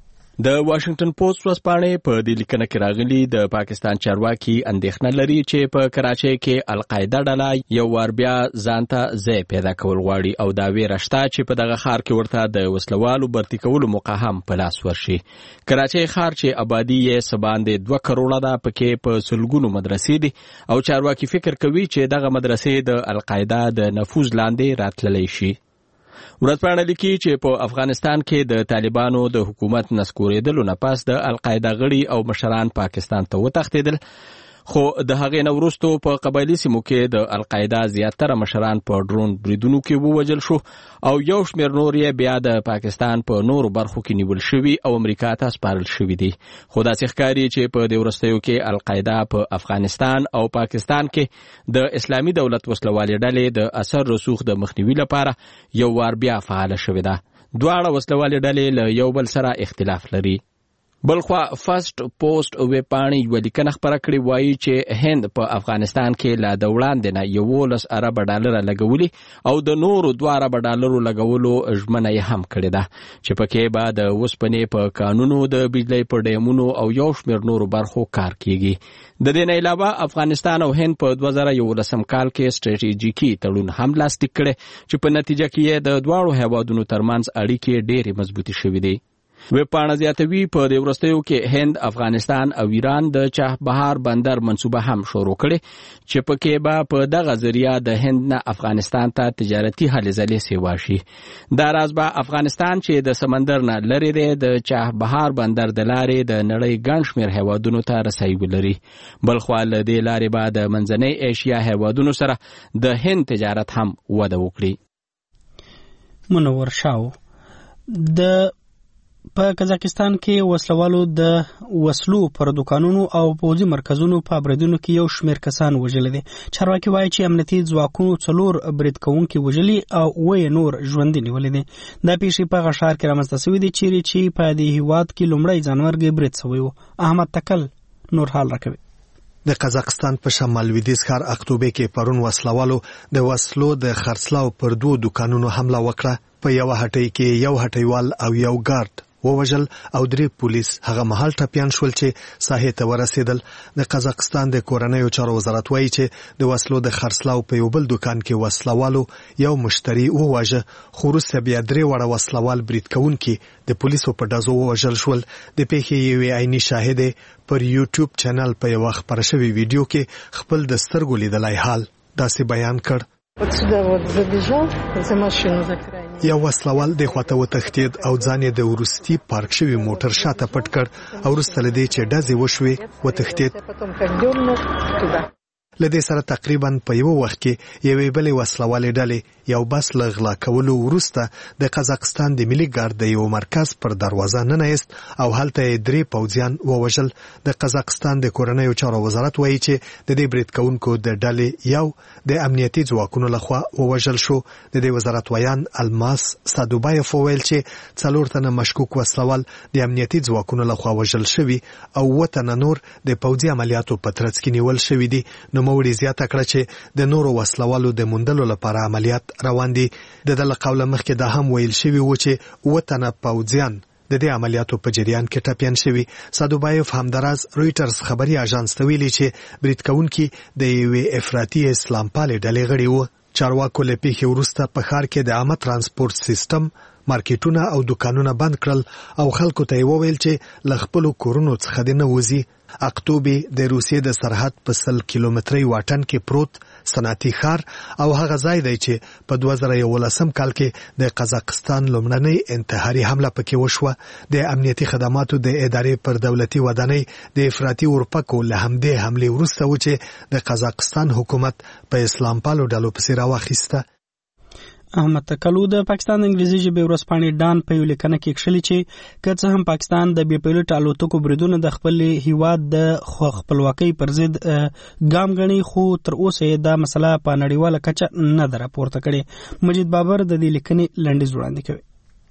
د واشنگټن پوسټ ورځپاڼې په دې لیکنه کې راغلي د پاکستان چارواکي اندېښنه لري چې په کراچۍ کې القاعده ډله یو وار بیا ځانته ځای پیدا کول غواړي او دا ویره شته چې په دغه ښار کې ورته د وسلوالو برتي کولو موقع هم په لاس ورشي. کراچۍ ښار چې آبادي یې څه باندې 2 کروړه ده پکې په سلګونو مدرسې دي او چارواکي فکر کوي چې دغه مدرسې د القاعده د نفوذ لاندې راتللی شي. ورځپاڼه لیکي چې په افغانستان کې د طالبانو د حکومت نسکورېدلو نه پس د القاعده غړي او مشران پاکستان ته وتښتېدل خو د هغې نه وروستو په قبایلي سیمو کې د القاعده زیاتره مشران په ډرون بریدونو کې ووژل شو او یو شمېر نور یې بیا د پاکستان په نورو برخو کې نیول شوي او امریکا ته سپارل شوي دي. خو داسې ښکاري چې په دې وروستیو کې القاعده په افغانستان او پاکستان کې د اسلامي دولت وسلوالې ډلې د اثر رسوخ د مخنیوي لپاره یو وار بیا فعاله شوې ده. دواړه وسلوالې ډلې له یو بل سره اختلاف لري. بلخوا فرست پوسټ وپاڼې یو لیکنه خپره کړې وایي چې هند په افغانستان کې لا د وړاندې نه 11 ارب ډالر لګولي او د نورو 2 ارب ډالر لګولو ژمنه یې هم کړې ده چې پکې به د وسپنې په قانونو د بجلی په ډیمونو او یو شمېر نورو برخو کار کیږي. د دې نه علاوه افغانستان او هند په 2011 کال کې ستراتیژیکي تړون هم لاسلیک کړي چې په نتیجه کې د دواړو هیوادونو ترمنځ اړیکې ډېرې مضبوطې شوې دي. وپاڼه زیاتوي په دې وروستیو کې هند، افغانستان او ایران د چابهار بندر منصوبه هم شروع کړي چې پکې به په دغه ذریعہ د هند نه افغانستان ته تجارتي هلې ځلې سیوا شي. دا راز به افغانستان چې د سمندر نه لري دی د چابهار بندر د لارې د نړۍ ګڼ شمېر هیوادونو ته رسایي ولري. بلخوا له دې لارې به د منځنۍ ایشیا هیوادونو سره د هند تجارت هم وده وکړي. منور شاو د په قزاقستان کې وسلوالو د وسلو پر دکانونو او پوځي مرکزونو په بریدونو کې یو شمېر کسان وژل دي. چارواکي وایي چې امنیتي ځواکونو 4 برید کوونکي وژلي او 8 نور ژوندي نیولي دي. دا پیښې په هغه ښار کې رامنځته شوې دي چیرې چې په دې هیواد کې لومړی ځانمرګي برید شوی و. احمد تکل نور حال راکوي. د قزاقستان په شمال لویدیځ ښار اکتوبر کې پرون وسلوالو د وسلو د خرڅلاو پر 2 دکانونو حمله وکړه. په یو هټۍ کې یو هټۍوال او یو ګارد ووژل او 3 پولیس هغه مهال ټپیان شول چې ساحې ته ورسېدل. د قزاقستان د کورنیو چارو وزارت وایي چې د وسلو د خرڅلاو په یو بل دکان کې وسلوالو یو مشتری وواژه خو وروسته بیا 3 وړه وسلوال برید کوونکي د پولیسو په ډزو ووژل شول. د پیښې یوې عیني شاهد پر یوټیوب چینل په یو خبر شوی ویډیو کې خپل د سترګو لیدلای حال داسې بیان کړ. یو وسلوال د خواته وتښتید او ځان یې د ورستي پارک شوی موټر شاته پټ کړ او وروسته لدی چې ډزې وشوي وتښتید. لدې سره تقریبا په یو وخت کې یوې بلې وسلوالې ډلې یو بس له غلا کولو وروسته د قزاقستان د ملي ګارد د یو مرکز پر دروازه ننویست او هلته 3 پوځیان ووژل. د قزاقستان د کورنیو چارو وزارت وایي چې د دې برید کوونکو د ډلې یو د امنیتي ځواکونو لخوا ووژل شو. د دې وزارت ویان الماس سادوبایف ویل چې 4 تنه مشکوک وسلوال د امنیتي ځواکونو لخوا وژل شوي او 7 تنه نور د پوځي عملیاتو په ترڅ کې نیول شوي دي. نوموړي زیاته کړه چې د نورو وسلوالو د موندلو لپاره عملیات روان دي. د دغه قوله مخکې دا هم ویل شوی و چې 7 تنه پوځیان د دې عملیاتو په جریان کې ټپیان شوي. سادوبایف همداراز رويټرز خبري اژانس ته ویلي چې برید کوونکي د یوې افراطي اسلام پالې ډلې غړي وو. چارواکو له پیښې وروسته په ښار کې د عامه ترانسپورت سیستم مارکیټونه او دکانونه بند کړل او خلکو ته وویل چې له خپلو کورونو څخه دې نه وځي. اقتوبې د روسیې د سرحد په 100 کیلومتري واټن کې پروت صنعتي ښار او هغه ځای دی چې په 2011 کال کې د قزاقستان لومړنۍ انتحاري حمله پکې وشوه. د امنیتي خدماتو د ادارې پر دولتي ودانۍ د افراطي اورپکو له همدې حملې وروسته و چې د قزاقستان حکومت په اسلام پالو ډلو پسې راواخیسته. احمد تکلو د پاکستان انګلیزي ژبې ورځپاڼې ډان په یو لیکنه کې کښلي چې که څه هم پاکستان د بې پیلوټ الوتکو بریدونه د خپل هیواد د خپلواکۍ پر ضد ګام ګڼي، خو تر اوسه دا مسله په نړیواله کچه نه ده راپورته کړې. مجید بابر د دې لیکنې لنډیز وړاندې کوي.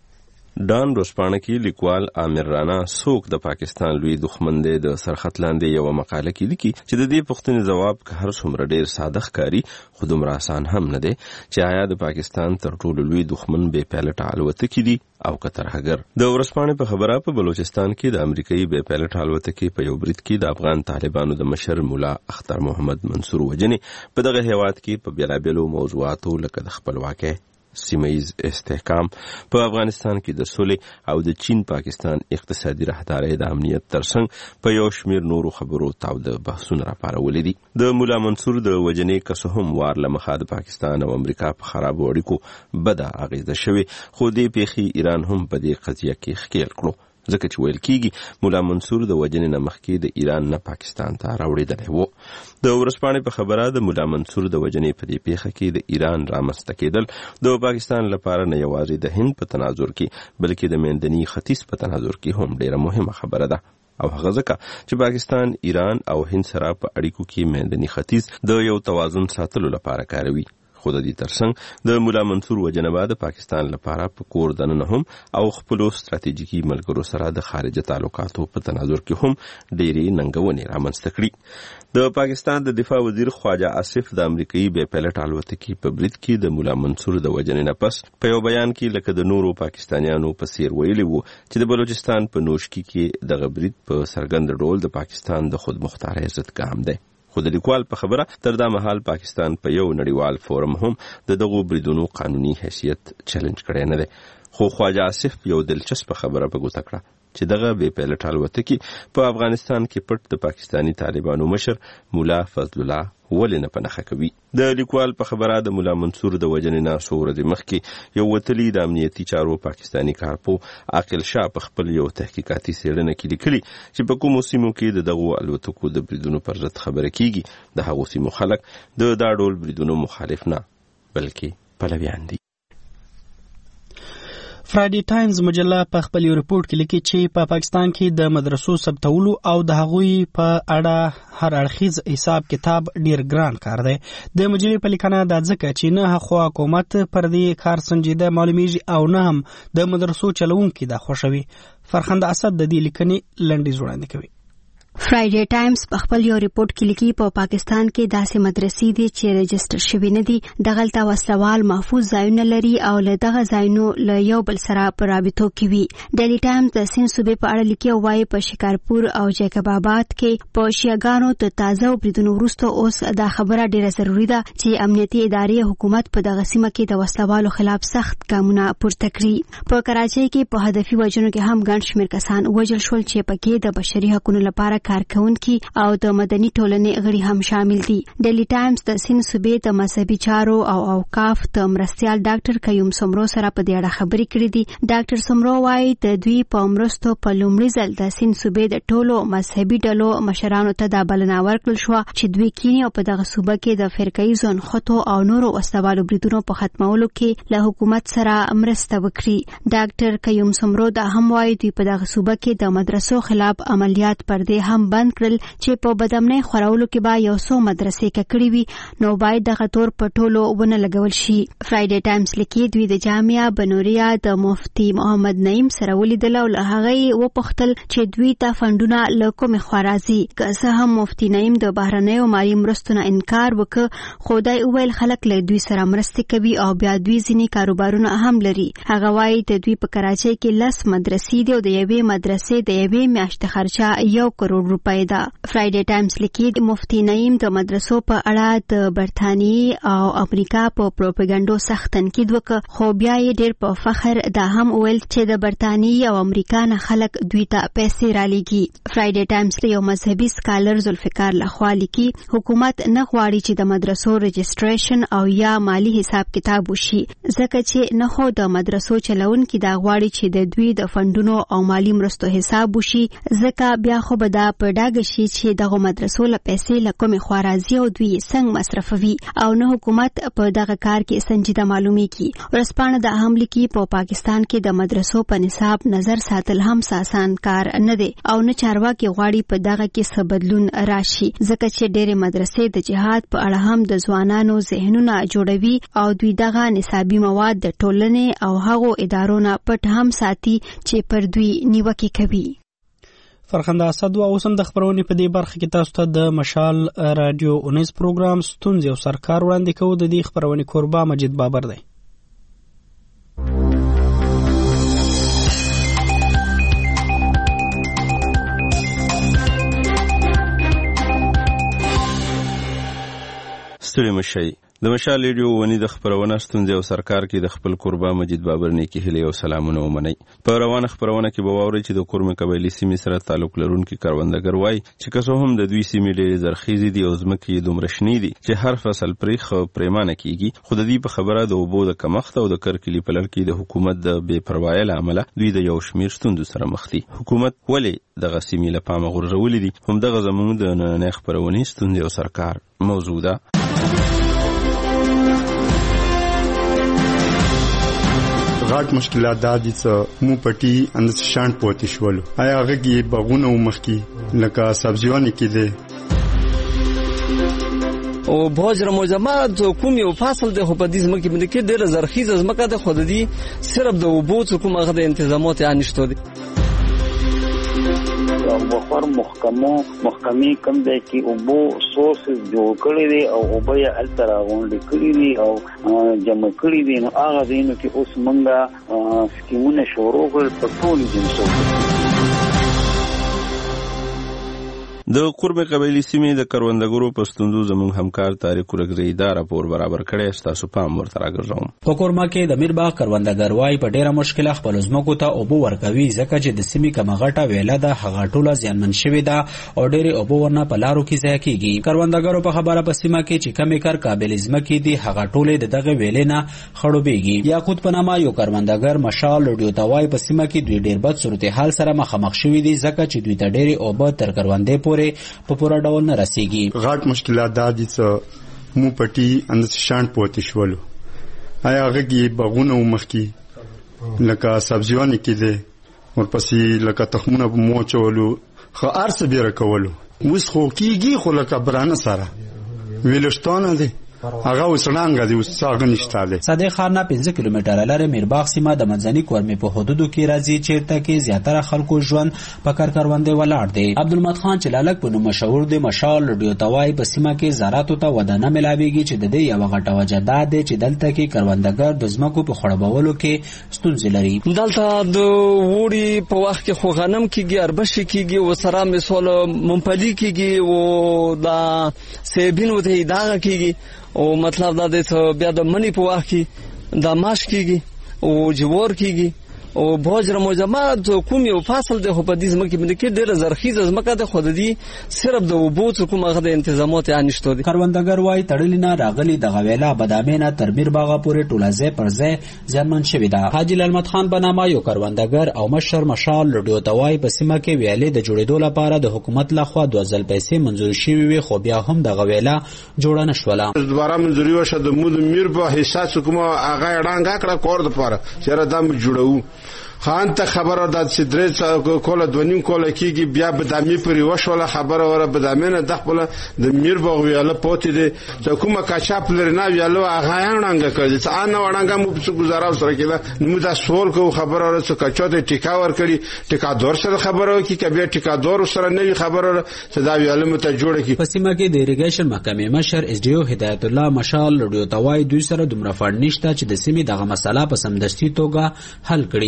ډان ورځپاڼه کې لیکوال عامر رانا څوک د پاکستان لوی دښمن دی د سرخط لاندې یو مقاله کې لیکي چې د دې پوښتنې ځواب که هر څومره ډیر ساده ښکاري خو دومره آسان هم نه دی چې آیا د پاکستان تر ټولو لوی دښمن بې پیلوټه الوتکې دي او که ترهګر. د ورځپاڼې په خبره په بلوچستان کې د امریکایي بې پیلوټه الوتکې په یو برید کې د افغان طالبانو د مشر مولا اختر محمد منصور وجنې په دغه هیواد کې په بیلابیلو موضوعاتو لکه د خپلواکۍ، سیمه‌ییز استحکام، په افغانستان کې د سولې او د چین پاکستان اقتصادي راهدارۍ د امنیت ترڅنګ په یو شمیر نورو خبرو تاوده بحثونه راپارولي دي. د مولا منصور د وجنې که هم وار له مخه د پاکستان او امریکا په خرابو اړیکو بده اغیزه شوې، خو دې پیښې ایران هم په دې قضیه کې ښکیل کړو، ځکه چې ویل کېږي مولا منصور د وجنې نه مخکې د ایران نه پاکستان ته راوړېدلی و. د ورځپاڼې په خبره د مولا منصور د وجنې په دې پیښه کې د ایران رامنځته کېدل د پاکستان لپاره نه یوازې د هند په تناظر کې بلکې د میندني ختیځ په تناظر کې هم ډیره مهمه خبره ده، او هغه ځکه چې پاکستان ایران او هند سره په اړیکو کې میندني ختیځ د یو توازن ساتلو لپاره کاروي. خو د دې ترڅنګ د مولا منصور وجنه به د پاکستان لپاره په کور دننه هم او خپلو ستراتیژیکي ملګرو سره د خارجه تعلقاتو په تناظر کې هم ډېرې ننګونې رامنځته کړي. د پاکستان د دفاع وزیر خواجه آصف د امریکایي بې پیلوټ الوتکې په برید کې د مولا منصور د وجنې نه پس په یو بیان کې لکه د نورو پاکستانیانو په څیر ویلي وو چې د بلوچستان په نوشکی کې دغه برید په څرګند ډول د پاکستان د خودمختارۍ ضد ګام دی. خو د لیکوال په خبره تر دا مهال پاکستان په یو نړیوال فورم هم د دغو بریدونو قانوني حیثیت چیلنج کړی نه دی. خو خواجه آصف یو دلچسپه خبره په ګوته کړه چې دغه بې پیلوټ الوتکې په افغانستان کې پټ د پاکستاني طالبانو مشر مولا فضل الله ولې نه په نښه کوي. د لیکوال په خبره د مولا منصور د وجنې نه څو ورځې مخکې یو وتلي د امنیتي چارو پاکستاني کارپو عاقل شاه په خپل یو تحقیقاتي څېړنه کې لیکلي چې په کومو سیمو کې د دغو الوتکو د بریدونو پر ضد خبره کیږي د هغو سیمو خلک د دا ډول بریدونو مخالف نه بلکې پلویان دي. فرایډي ټایمز مجله په خپل یو ریپورت کې لیکي چې په پاکستان کې د مدرسو ثبتولو او د هغوی په اړه هر اړخیز حساب کتاب ډیر ګران کار دی. د مجلې په لیکنه دا ځکه چې نه خو حکومت پر دې کار سنجیده معلومیږي او نه هم د مدرسو چلوونکي دا خوښوي. فرخنده اسد د دې لیکنې لنډیز وړاندې کوي. فرایډي ټایمز په خپل یو ریپورت کې لیکي په پاکستان کې داسې مدرسې دي چې رجسټر شوي نه دي، دغلته وسلوال محفوظ ځایونه لري او له دغه ځایونو له یو بل سره په رابطو کې وي. ډیلی ټایمز د سند صوبې په اړه لیکي او وایي په شکارپور او جیکب آباد کې په شیعاګانو د تازه بریدونو وروسته اوس دا خبره ډیره ضروري ده چې امنیتي ادارې حکومت په دغه سیمه کې د وسلوالو خلاف سخت ګامونه پورته کړي. په کراچۍ کې په هدفي وژنو کې هم ګڼ شمېر کسان وژل شول چې پکې د بشري حقوقو لپاره کارکونکي او د مدني ټولنې غړي هم شامل دي. ډیلی ټایمز د سند صوبې د مذهبي چارو او اوقاف د مرستیال ډاکټر قیوم سمرو سره په دې اړه خبرې کړې دي. ډاکټر سمرو وايي د دوی په مرستو په لومړي ځل د سند صوبې د ټولو مذهبي ډلو مشرانو ته دا بلنه ورکړل شوه چې دوی کینی او په دغه صوبه کې د فرقه‌ییزو نښتو او نورو وسلوالو بریدونو په ختمولو کې له حکومت سره مرسته وکړي. ډاکټر قیوم سمرو دا هم وايي دوی په دغه صوبه کې د مدرسو خلاف عملیات پردې هم بند کړل چې په بدامنۍ خورولو کې به یو څو مدرسې ککړې وي نو باید دغه تور په ټولو ونه لګول شي. فرایډي ټایمز لیکي دوی د جامعه بنوریا د مفتي محمد نعیم سره ولیدل او له هغه یې وپوښتل چې دوی ته فنډونه له کومې خوا راځي. که څه هم مفتي نعیم د بهرنیو مالي مرستو نه انکار وکړ خو دی وویل خلک له دوی سره مرستې کوي او بیا دوی ځینې کاروبارونه هم لري. هغه وایي د دوی په کراچۍ کې 10 مدرسې دي او د یوې مدرسې د یوې میاشتې خرچه 1 کروڑ کروڑ روپۍ ده. فرایډے ټایمز لیکي مفتی نعیم د مدرسو په اړه د برتانیې او امریکا په پروپاګاندا سخت تنقید وکړ، خو بیا یې ډېر په فخر دا هم ویل چې د برتانیې او امریکا نه خلک دوی ته پیسې رالېږي. فرایډے ټایمز د یو مذهبي سکالر ذوالفقار لخوا لیکي حکومت نه غواړي چې د مدرسو رجسټریشن او یا مالی حساب کتاب وشي، ځکه چې نه خو د مدرسو چلونکي دا غواړي چې د دوی د فندونو او مالی مرستو حساب وشي، ځکه بیا خو به دا په ډاګه شي چې دغه مدرسو له پیسې له کومې خوا راځي او دوی یې څنګه مصرفوي، او نه حکومت په دغه کار کې سنجیده معلومیږي. ورځپاڼه دا هم لیکي په پاکستان کې د مدرسو په نصاب نظر ساتل هم آسان کار نه دی او نه چارواکي غواړي په دغه کې څه بدلون راشي، ځکه چې ډېرې مدرسې د جهاد په اړه هم د ځوانانو ذهنونه جوړوي او دوی دغه نصابي مواد د ټولنې او هغو ادارو نه پټ هم ساتي چې پر دوی نیوکې کوي. فرخنده اسد او اوسم د خبرونې په دې برخه کې تاسو ته د مشال رادیو اونیز پروګرام ستونزې او سرکار وړاندې کوو. د دې خبرونې کوربه مجید بابر دی. ستړي مشي د مشال ریډیو ونی د خبرونه ستونزې او سرکار کې د خپل قربا مجید بابر نیکی هلي او سلامونه ومني. په روانه خبرونه کې به واوري چې د کورمه قبایلی سیمې سره تعلق لرونکي کروندګر وای چې که څه هم د دوی سیمې ډېرې زرخیزې دي او ځمکې دومره شنې دي چې هر فصل پرې پریمانه کیږي، خو د دې په خبره د اوبو د کمښت او د کرکلي په لړ کې د حکومت د بې پروایۍ له امله دوی د یو شمیر ستونزو سره مخ دي. حکومت ولې دغه سیمې له پامه غورځولې دي؟ همدغه زموږ د نننۍ خبرونې ستونزې او سرکار موضوع ده. غاټ مشکلات دا دي چې مو پټي اند شانت پوتې شول، آیا هغه کې باغونه ومخکي لکه سبزیونه کې دي او بوجر موجمات کوم یو فاصل د خو په دې ځمکې باندې کې ډېر زرخیزه ځمکه ده، خو د دې صرف د اوبو کوم هغه د تنظیمات یا نشته دي. بخار محکمې کم دی کې اوبو سورسز جوړ کړی دی او اوبه یې هلته راغونډې کړي دي او جمع کړي دي، نو هغه ځایونو کې اوس موږ سکیمونه شروع کړل په ټولو جنسو. د قربه قبایلی سیمې د کروندګرو په ستوندو زموږ همکار طارق ورګزی دا راپور برابر کړی، تاسو پام ورته راګرځوم. په کورما کې د میرباغ کروندګر وای په ډیره مشکله خپل ځمکو ته اوبه ورکوي، ځکه چې د سیمې کومه غټه ویله ده هغه ټوله زیانمن شوې ده او ډېرې اوبه ورنه په لارو کې ضایع کیږي. کروندګرو په خبره په سیمه کې چې کمې کار قابل ځمکې دي هغه ټولې د دغه ویلې نه خړوبېږي. یاقوت په نامه یو کروندګر مشال لوډیو ته وای په سیمه کې دوی ډېر بد صورتحال سره مخامخ شوي دي، ځکه چې دوی ته ډېرې اوبه تر کروندې پورې په ډول نه رسیږي. غاټ مشکلات دا دي چې مو پټي اند شانت پوتې شول، آیا هغه کې باغونه ومخکي لکه سبزیونه کې دي ورپسې لکه تخمونه په مو چولو خو ارڅ بیره کولو، اوس خو کیږي خو لکه برانه سره ویلشتونه دي هغه وسړانګه دی، وساغه نشته دی. صادق خان 15 کیلومتره لاره میرباغ سیمه د منځني کورمې په حدودو کې راځي، چیرته کې زیاتره خلکو ژوند په کروندې ولاړ دی. عبدالمد خان چلالک په نوم مشهور دی مشال لډیو توای په سیمه کې زراعتو ته ودانه ملاويږي چې د دې یو غټه وجه ده چې دلته کې کروندګر د ځمکو په خړبولو کې ستونزې لري. دلته د وړي په وخت کې خو غنم کېږي، اربشي کېږي او سره مثال ممپلی کېږي او دا سیبین وته دا کېږي او مطلب دا دی چې بیا د منی په وخت کې دا ماش کېږي او جوار کېږي او بوجر موجمات کوم یو فاصل دی خو په دې ځمکې باندې کې ډېر زرخیزه ځمکه ده، خو د دې صرف د اوبو کوم هغه د تنظیمات یا نشته دي. کروندګر وای تړلې نه راغلي د غویلا بادامینه تر میرباغ پورې ټوله ځای پر ځای زیانمن شوی ده. حاجی لالمت خان بنامه یو کروندګر او مشر مشال لډیو توای په سیمه کې ویلې د جوړېدو لپاره د حکومت لخوا 2000 پیسې منظور شوي وي، خو بیا هم د غویلا جوړه نشوله. دوباره منځوري وشه د مود میرباغ حصہ کوم هغه ډانګه کړه کور د پاره چیرې دم جوړو خان ته خبره ده چې درې کوله دونیم کوله کېږي، بیا بدامي پرې وشوله خبره وره بدامینه د خپل د میرباغ ویاله پوتې دي چې کومه کاچاپ لري نه ویاله هغه یانګه کوي چې ان وړانګه مو په گزارا سره کېده. نو دا سوال کو خبره وره چې کچاته ټیکا ور کړی ټیکادور سره خبره وکي کبه ټیکادور سره نه خبره چې دا ویاله مت جوړه کی. په سیمه کې د ایریګیشن محکمې مشر اس ډي او هدایت الله مشال لډیو توای دوی سره دومره فند نشته چې د سیمې دغه مسله په سمدستي توګه حل کړي. دوی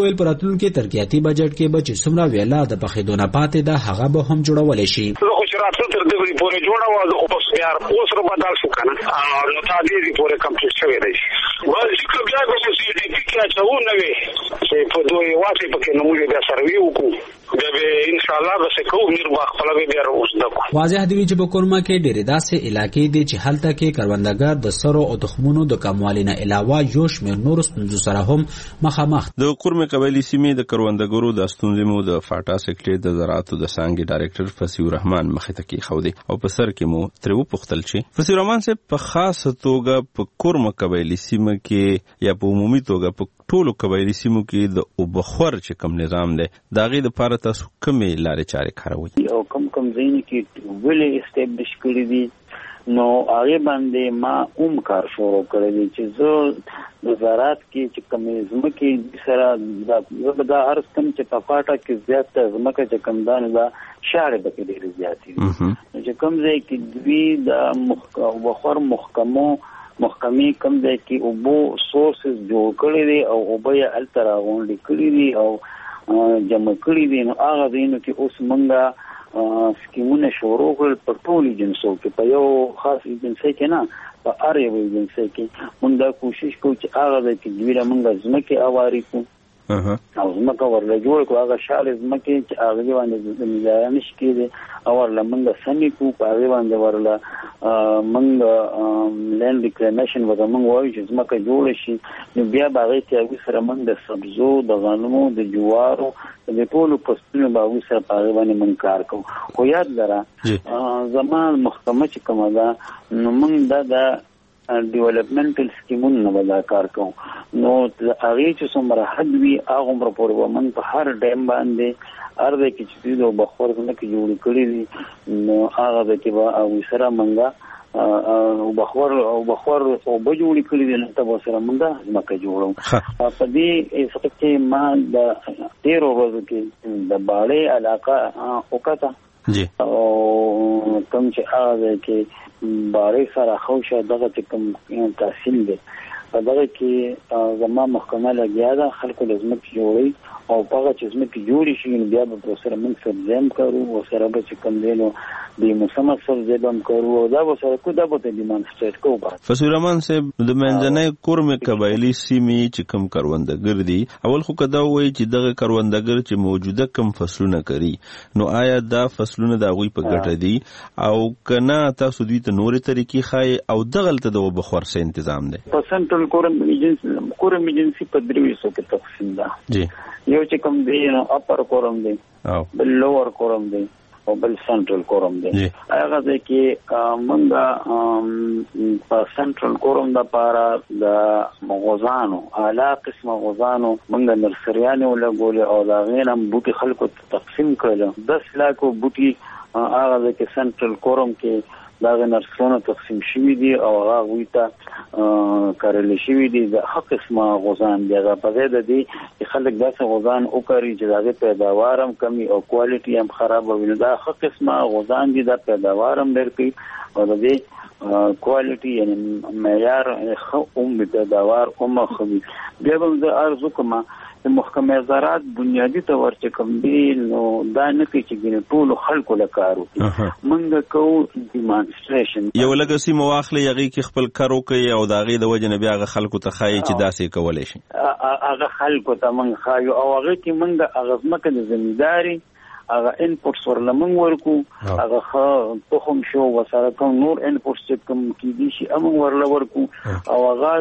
ویل پراتونکو ترقیاتي بجټ کې به چې څومره ویلا د پخېدونه پاتې ده هغه به هم جوړول شي. خو چې راتلو تر دې پورې جوړه و خو بس بیا اوس را بدل شو کنه نو تا دې پورې کمپلیټ شوی دی. ول چې بیا به چې دې کې چاو نه وي چې په دوی واټي پکې نو موږ بیا سروي وکړو به ان شاء الله به څه کوو میر واخ په لګي بیا راوځو. واضح دی چې په کورما کې ډېرې داسې علاقې دي چې هلته کې کروندګر د سرو او تخمونو د کموالي نه علاوه یو شمېر نور ستونزو سره هم مخامخ. د کورما قبایلی سیمې د کروندګرو د ستونزې مو د فاټا سیکټري د زراعت د څنګه ډایرکټر فصیح الرحمن مخې ته کې خو دی او په سر کې مو تر وپختل شي. فصیح الرحمن صاحب په خاصه توګه په کورما قبایلی سیمه کې یا په عمومي توګه په ټولو قبایلی سیمو کې د اوبخور چې کوم نظام دی دا غي د پاره تاسو کومې لارې چارې کاروي او کوم ځای کې ولې اسټابلیش کړی دي نو هغه باندې ما کار شروع کړی دی چې زه د زراعت کې چې کومې ځمکې سره دا هر څوم چې په پاټه کې زیات ځمکه چې کم دان دا شاړې به ډېر زیات دي چې کوم ځای کې دوی د وخور محکمې کم ځای کې اوبو سورسز جوړ کړی دي او اوبه یې هلته راغونډې کړي دي او جمع کړي دي نو هغه ځایونو کې اوس موږ سکیمونه شروع کړل په ټولو ایجنسیو کې په یو خاص ایجنسۍ کې نه په هر یو ایجنسۍ کې موږ دا کوشش کوو چې هغه ځای کې دوی موږ ځمکې اواري کړو او ځمکه ورله جوړ کړو هغه شاړې ځمکې چې هغې باندې مزایه نشي کېدی او ورله موږ سمې کړو په هغې باندې ورله موږ لینډ ریکلیمیشن ورته موږ وایو چې ځمکه جوړه شي نو بیا به هغې کې هغوی سره موږ د سبزو د غنمو د جوارو د ټولو فصلونو به هغوی سره په هغې باندې موږ کار کوو خو یاد لره زما محکمه چې کومه ده نو موږ دا د ډیولپمنټل سکیمونه به دا کار کوو نو هغې چې څومره حد وي هغه عمره پورې به موږ په هر ډیم باندې هر ځای کې چې دوی د اوبخور ځمکې جوړې کړي دي نو هغه ځای کې به هغوی سره موږ اوبخور اوبه جوړې کړي دي نو ته به سره موږ ځمکه جوړو په دې وخت کې ما د 13 ورځو کې د باړې علاقه وکړه او کوم چې هغه ځای کې باړې سره خوشه دغه چې کوم تحصیل دی په دغه کې زما محکمه لګیا ده خلکو د ځمکې جوړوي او په هغه چې ځمکې جوړې شي نو بیا به سره موږ سبزی هم کوو او سره به چې کوم دی نو د موسمه سبزی به هم کوو او دا به سره کوو دا به ته ډیمانسټریټ کوو. فصیح الرحمن صاحب د منځنۍ کورمې قبایلي سیمې چې کوم کروندګر دي اول خو که دا وایي چې دغه کروندګر چې موجوده کوم فصلونه کوي نو آیا دا فصلونه د هغوی په ګټه دي او که نه تاسو دوی ته نورې طریقې ښایي او دغلته د اوبخور څه تنظام دی؟ په سنټرل کورم ایجنسي په 3 حصو کې تقسیم ده یو چې کوم دی نو اپر کورم دی بل لوور کورم دی او بل سنټرل کورم دی هغه ځای کې موږ په سنټرل کورم دپاره د غوزانو اعلی قسمه غوزانو موږ نرسریانې ولګولې او د هغې نه بوټي خلکو ته تقسیم کړل 10 لاکو بوټي هغه ځای کې سنټرل کورم کې دا نرسونه تقسیم شوي دي او هغوی ته کرلی شوي دي د ښه قسمه غوزان دي هغه په ځای د دې چې خلک داسې غوزان وکري چې د هغې پیداوار هم کمي او کوالټي هم خرابه وي نو دا ښه قسمه غوزان دي دا پیداوار هم ډېر کوي او د دې کوالټي یعنې معیار ښه هم وي پیداوار هم ښه وي. بیا به زه عرض وکړم د محکمې زراعت بنیادي طور چې کوم دی نو دا نه کوي چې ګینې ټولو خلکو له کار وکړي موږ کوو ډیمانسټریشن یو لږه سیمه واخلئ هغې کې خپل کار وکړئ او د هغې د وجې نه بیا هغه خلکو ته ښایي چې داسې کولی شي هغه خلکو ته موږ ښایو او هغې کې موږ هغه ځمکه د زمینداري هغه انپورټس ورله موږ ورکو هغه ښه تخم شو ورسره کوم نور انپورټس چې کوم کېدي شي موږ ورله ورکو او هغه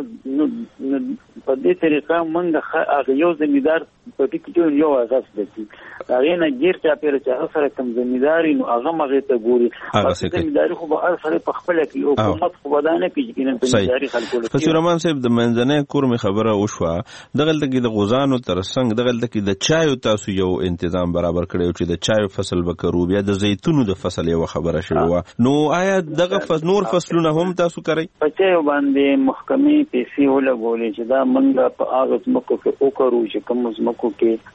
په دې طریقه موږ هغه یو زمیندار په ټیکټ یو اساس دی هغې نه ګیر چاپېره چې هغه سره کوم زمینداري نو هغه هم هغې ته ګوري زمینداري خو به هر سړی په خپله کوي او حکومت خو به دا نه کوي چې زمینداري خلکو له فصیح الرحمن صاحب د منځنۍ کورمې خبره وشوه دغلته کې د غوزانو تر څنګ دغلته کې د چایو تاسو یو تنظیم برابر کړی چې د چایو فصل به کرو بیا د زیتونو د فصل یو خبره شوې وه نو آیا دغه نور فصلونه هم تاسو کوئ؟ په چایو باندې محکمې پیسې ولګولې چې دا موږ په هغه ځمکو کې وکړو چې کومو ځمکو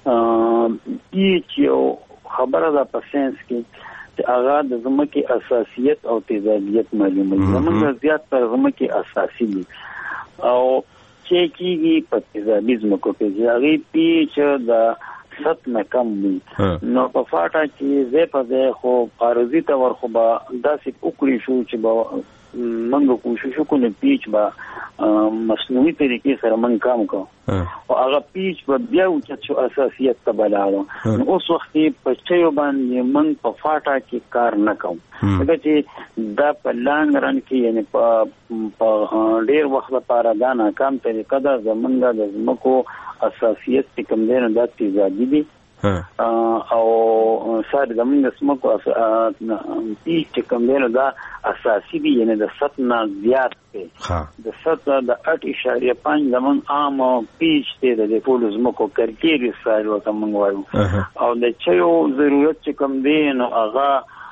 کې هیڅ یو خبره ده په ساینس کې چې هغه د ځمکې اساسیت او تیزابیت معلوموي زموږ زیات تر ځمکې اساسي دي او شي کیږي په تیزابي ځمکو کې هغه پیچ د ست نه کم وي نو په فاټا کې زه په ځای خو عارضي تور خو به داسې وکړي شو چې به منګو کوشش وکړو پیچ به مصنوعي طریقې سره من کام کو او هغه پیچ به بیا اوچت شو اساسیت ته بلاړو نو اوس وخت په چيو باندې من په فاټا کې کار نه کوم دا چې دا په لانګ رن کې یعنی په ډیر وخت لپاره دا ناکام طریقه ده زمونږ د زمکو اساسیت چې کوم دی نو دا تیزابي دي او سره زمونږ سمکو پیچ چې کوم دی نو دا اساسي دي یعنی د 7 نه زیات دی د 7 د 8.5 زمون عام پیچ دی د ټول زمکو کرکيري سایل وته مونږ وایو او د چيو ضرورت چې کوم دی نو هغه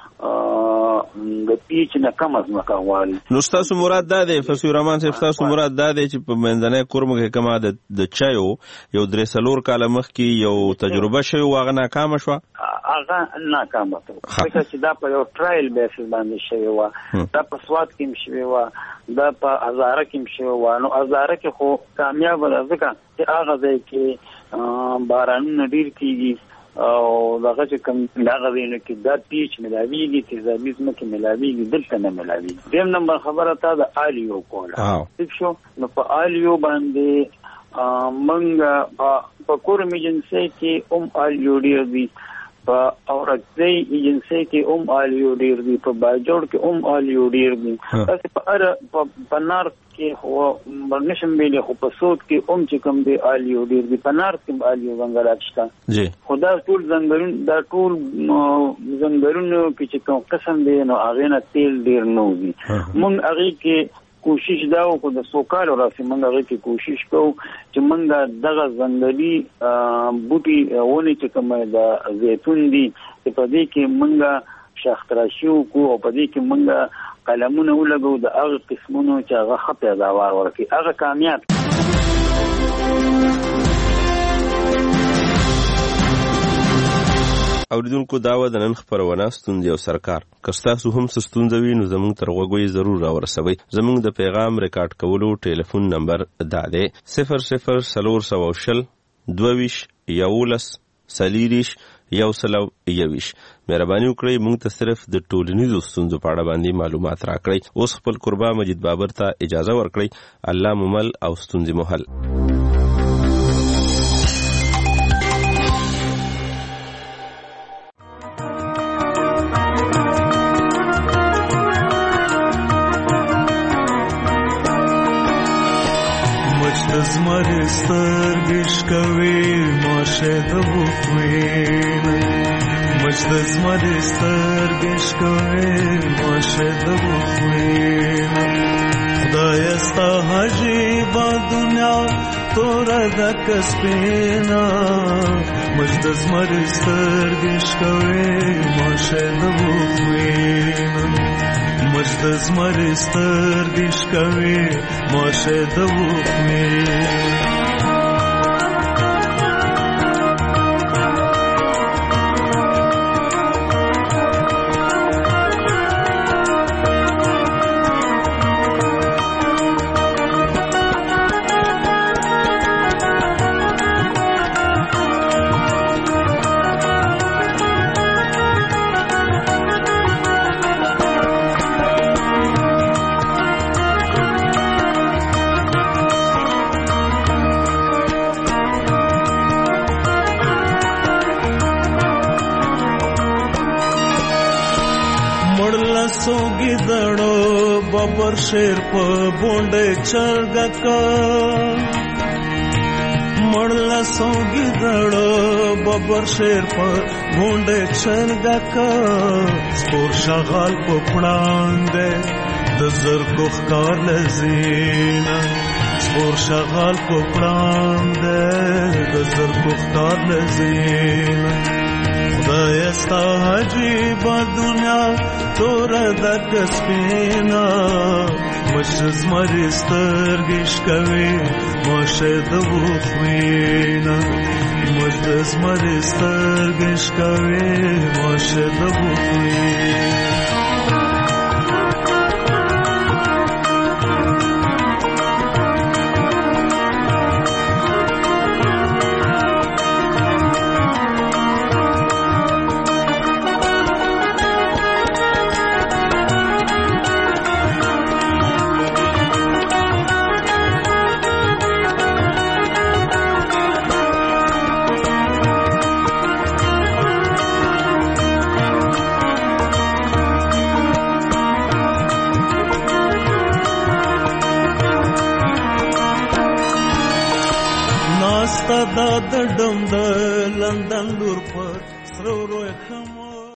د پیچ نه کم از مکه غواړي نو تاسو مراد دا دی فصیح الرحمن صاحب تاسو مراد دا دی چې په منځنۍ کورم کې کما د چایو یو 3 کال مخکې یو تجربه شوی واغه ناکام شو هغه ناکام شو ځکه چې دا په یو ټرایل بیسس باندې شوی و دا په سواد کې شوی و دا په هزاره کې شوی و نو هزاره کې خو کامیاب و ځکه چې هغه ځای کې باران ډیر کیږي او دغه چې کوم دغه وینو کې دا پیچ ملاویږي تیزابي ځمکه ملاویږي دلته نه ملاویږي دیم نمبر خبره تا د آلیو کوله ٹھیک شو نو په آلیو باندې منګه په کورم ایجنسی کې آلیو ډیر دي په اورکځي ایجنسی کې آلیو ډیر دي په باجوړ کې آلیو ډیر دي تاسو په نار کې هو برنشم ویلې خو په سود کې چې کوم دی آلیو ډیر دي په نار کې آلیو ځنګلات شته جی خدا ټول ځنګلون دا ټول ځنګلونو کې چې کوم قسم دی نو هغه نه تیل ډیر نه وي مونږ هغه کې کوشش دا وکړو د سوکالو راسي مونږ هغه کې کوشش کوو چې مونږ دغه ځنګلي بوټي ونی چې کوم د زیتون دي په دې کې مونږ شاختراشي کو او په دې کې مونږ قلمونه ولګو د هغه قسمونو چې هغه خپل پیداوار ورکړي هغه کامیاب اوریدونکو داوا د نن خبرونه ستوندي او سرکار کستاسو هم ستوندوي نو زموږ تر غوږی ضرور راورسوي زموږ د پیغام ریکارډ کولو ټلیفون نمبر دا دی 00 22 11 سلیریش یو سلو یویش مهرباني وکړئ موږ ته صرف د ټولنیزو ستونزو په اړه باندې معلومات راکړئ اوس خپل قربا مجید بابر ته اجازه ورکړئ الله ممل او ستونزې محل زمرستر گشکوی ماشه دبوخوین مجد زمرستر گشکوی ماشه دبوخوین خدای استا حجی با دنیا تورا دکس پینا مجد زمرستر گشکوی ماشه دبوخوین مجد زمرستر گشکوی ماشه دبوخوین बबर शेर प बोंडे चरगका मडला सोगी दड़ो बबर शेर प बोंडे चरगका स्पोर शगाल पपड़ांगे दजर कोखकार लजीना स्पोर शगाल पपड़ांगे दजर कोखकार लजीना खुदायस्ता हजीबा दुनिया तोरा दकस पेना मशज मरिस्तर गिशकवे मोशे दबुखवीना मशज मरिस्तर गिशकवे मोशे दबुखवीना د ډم د لندن لور پر سرو روی خم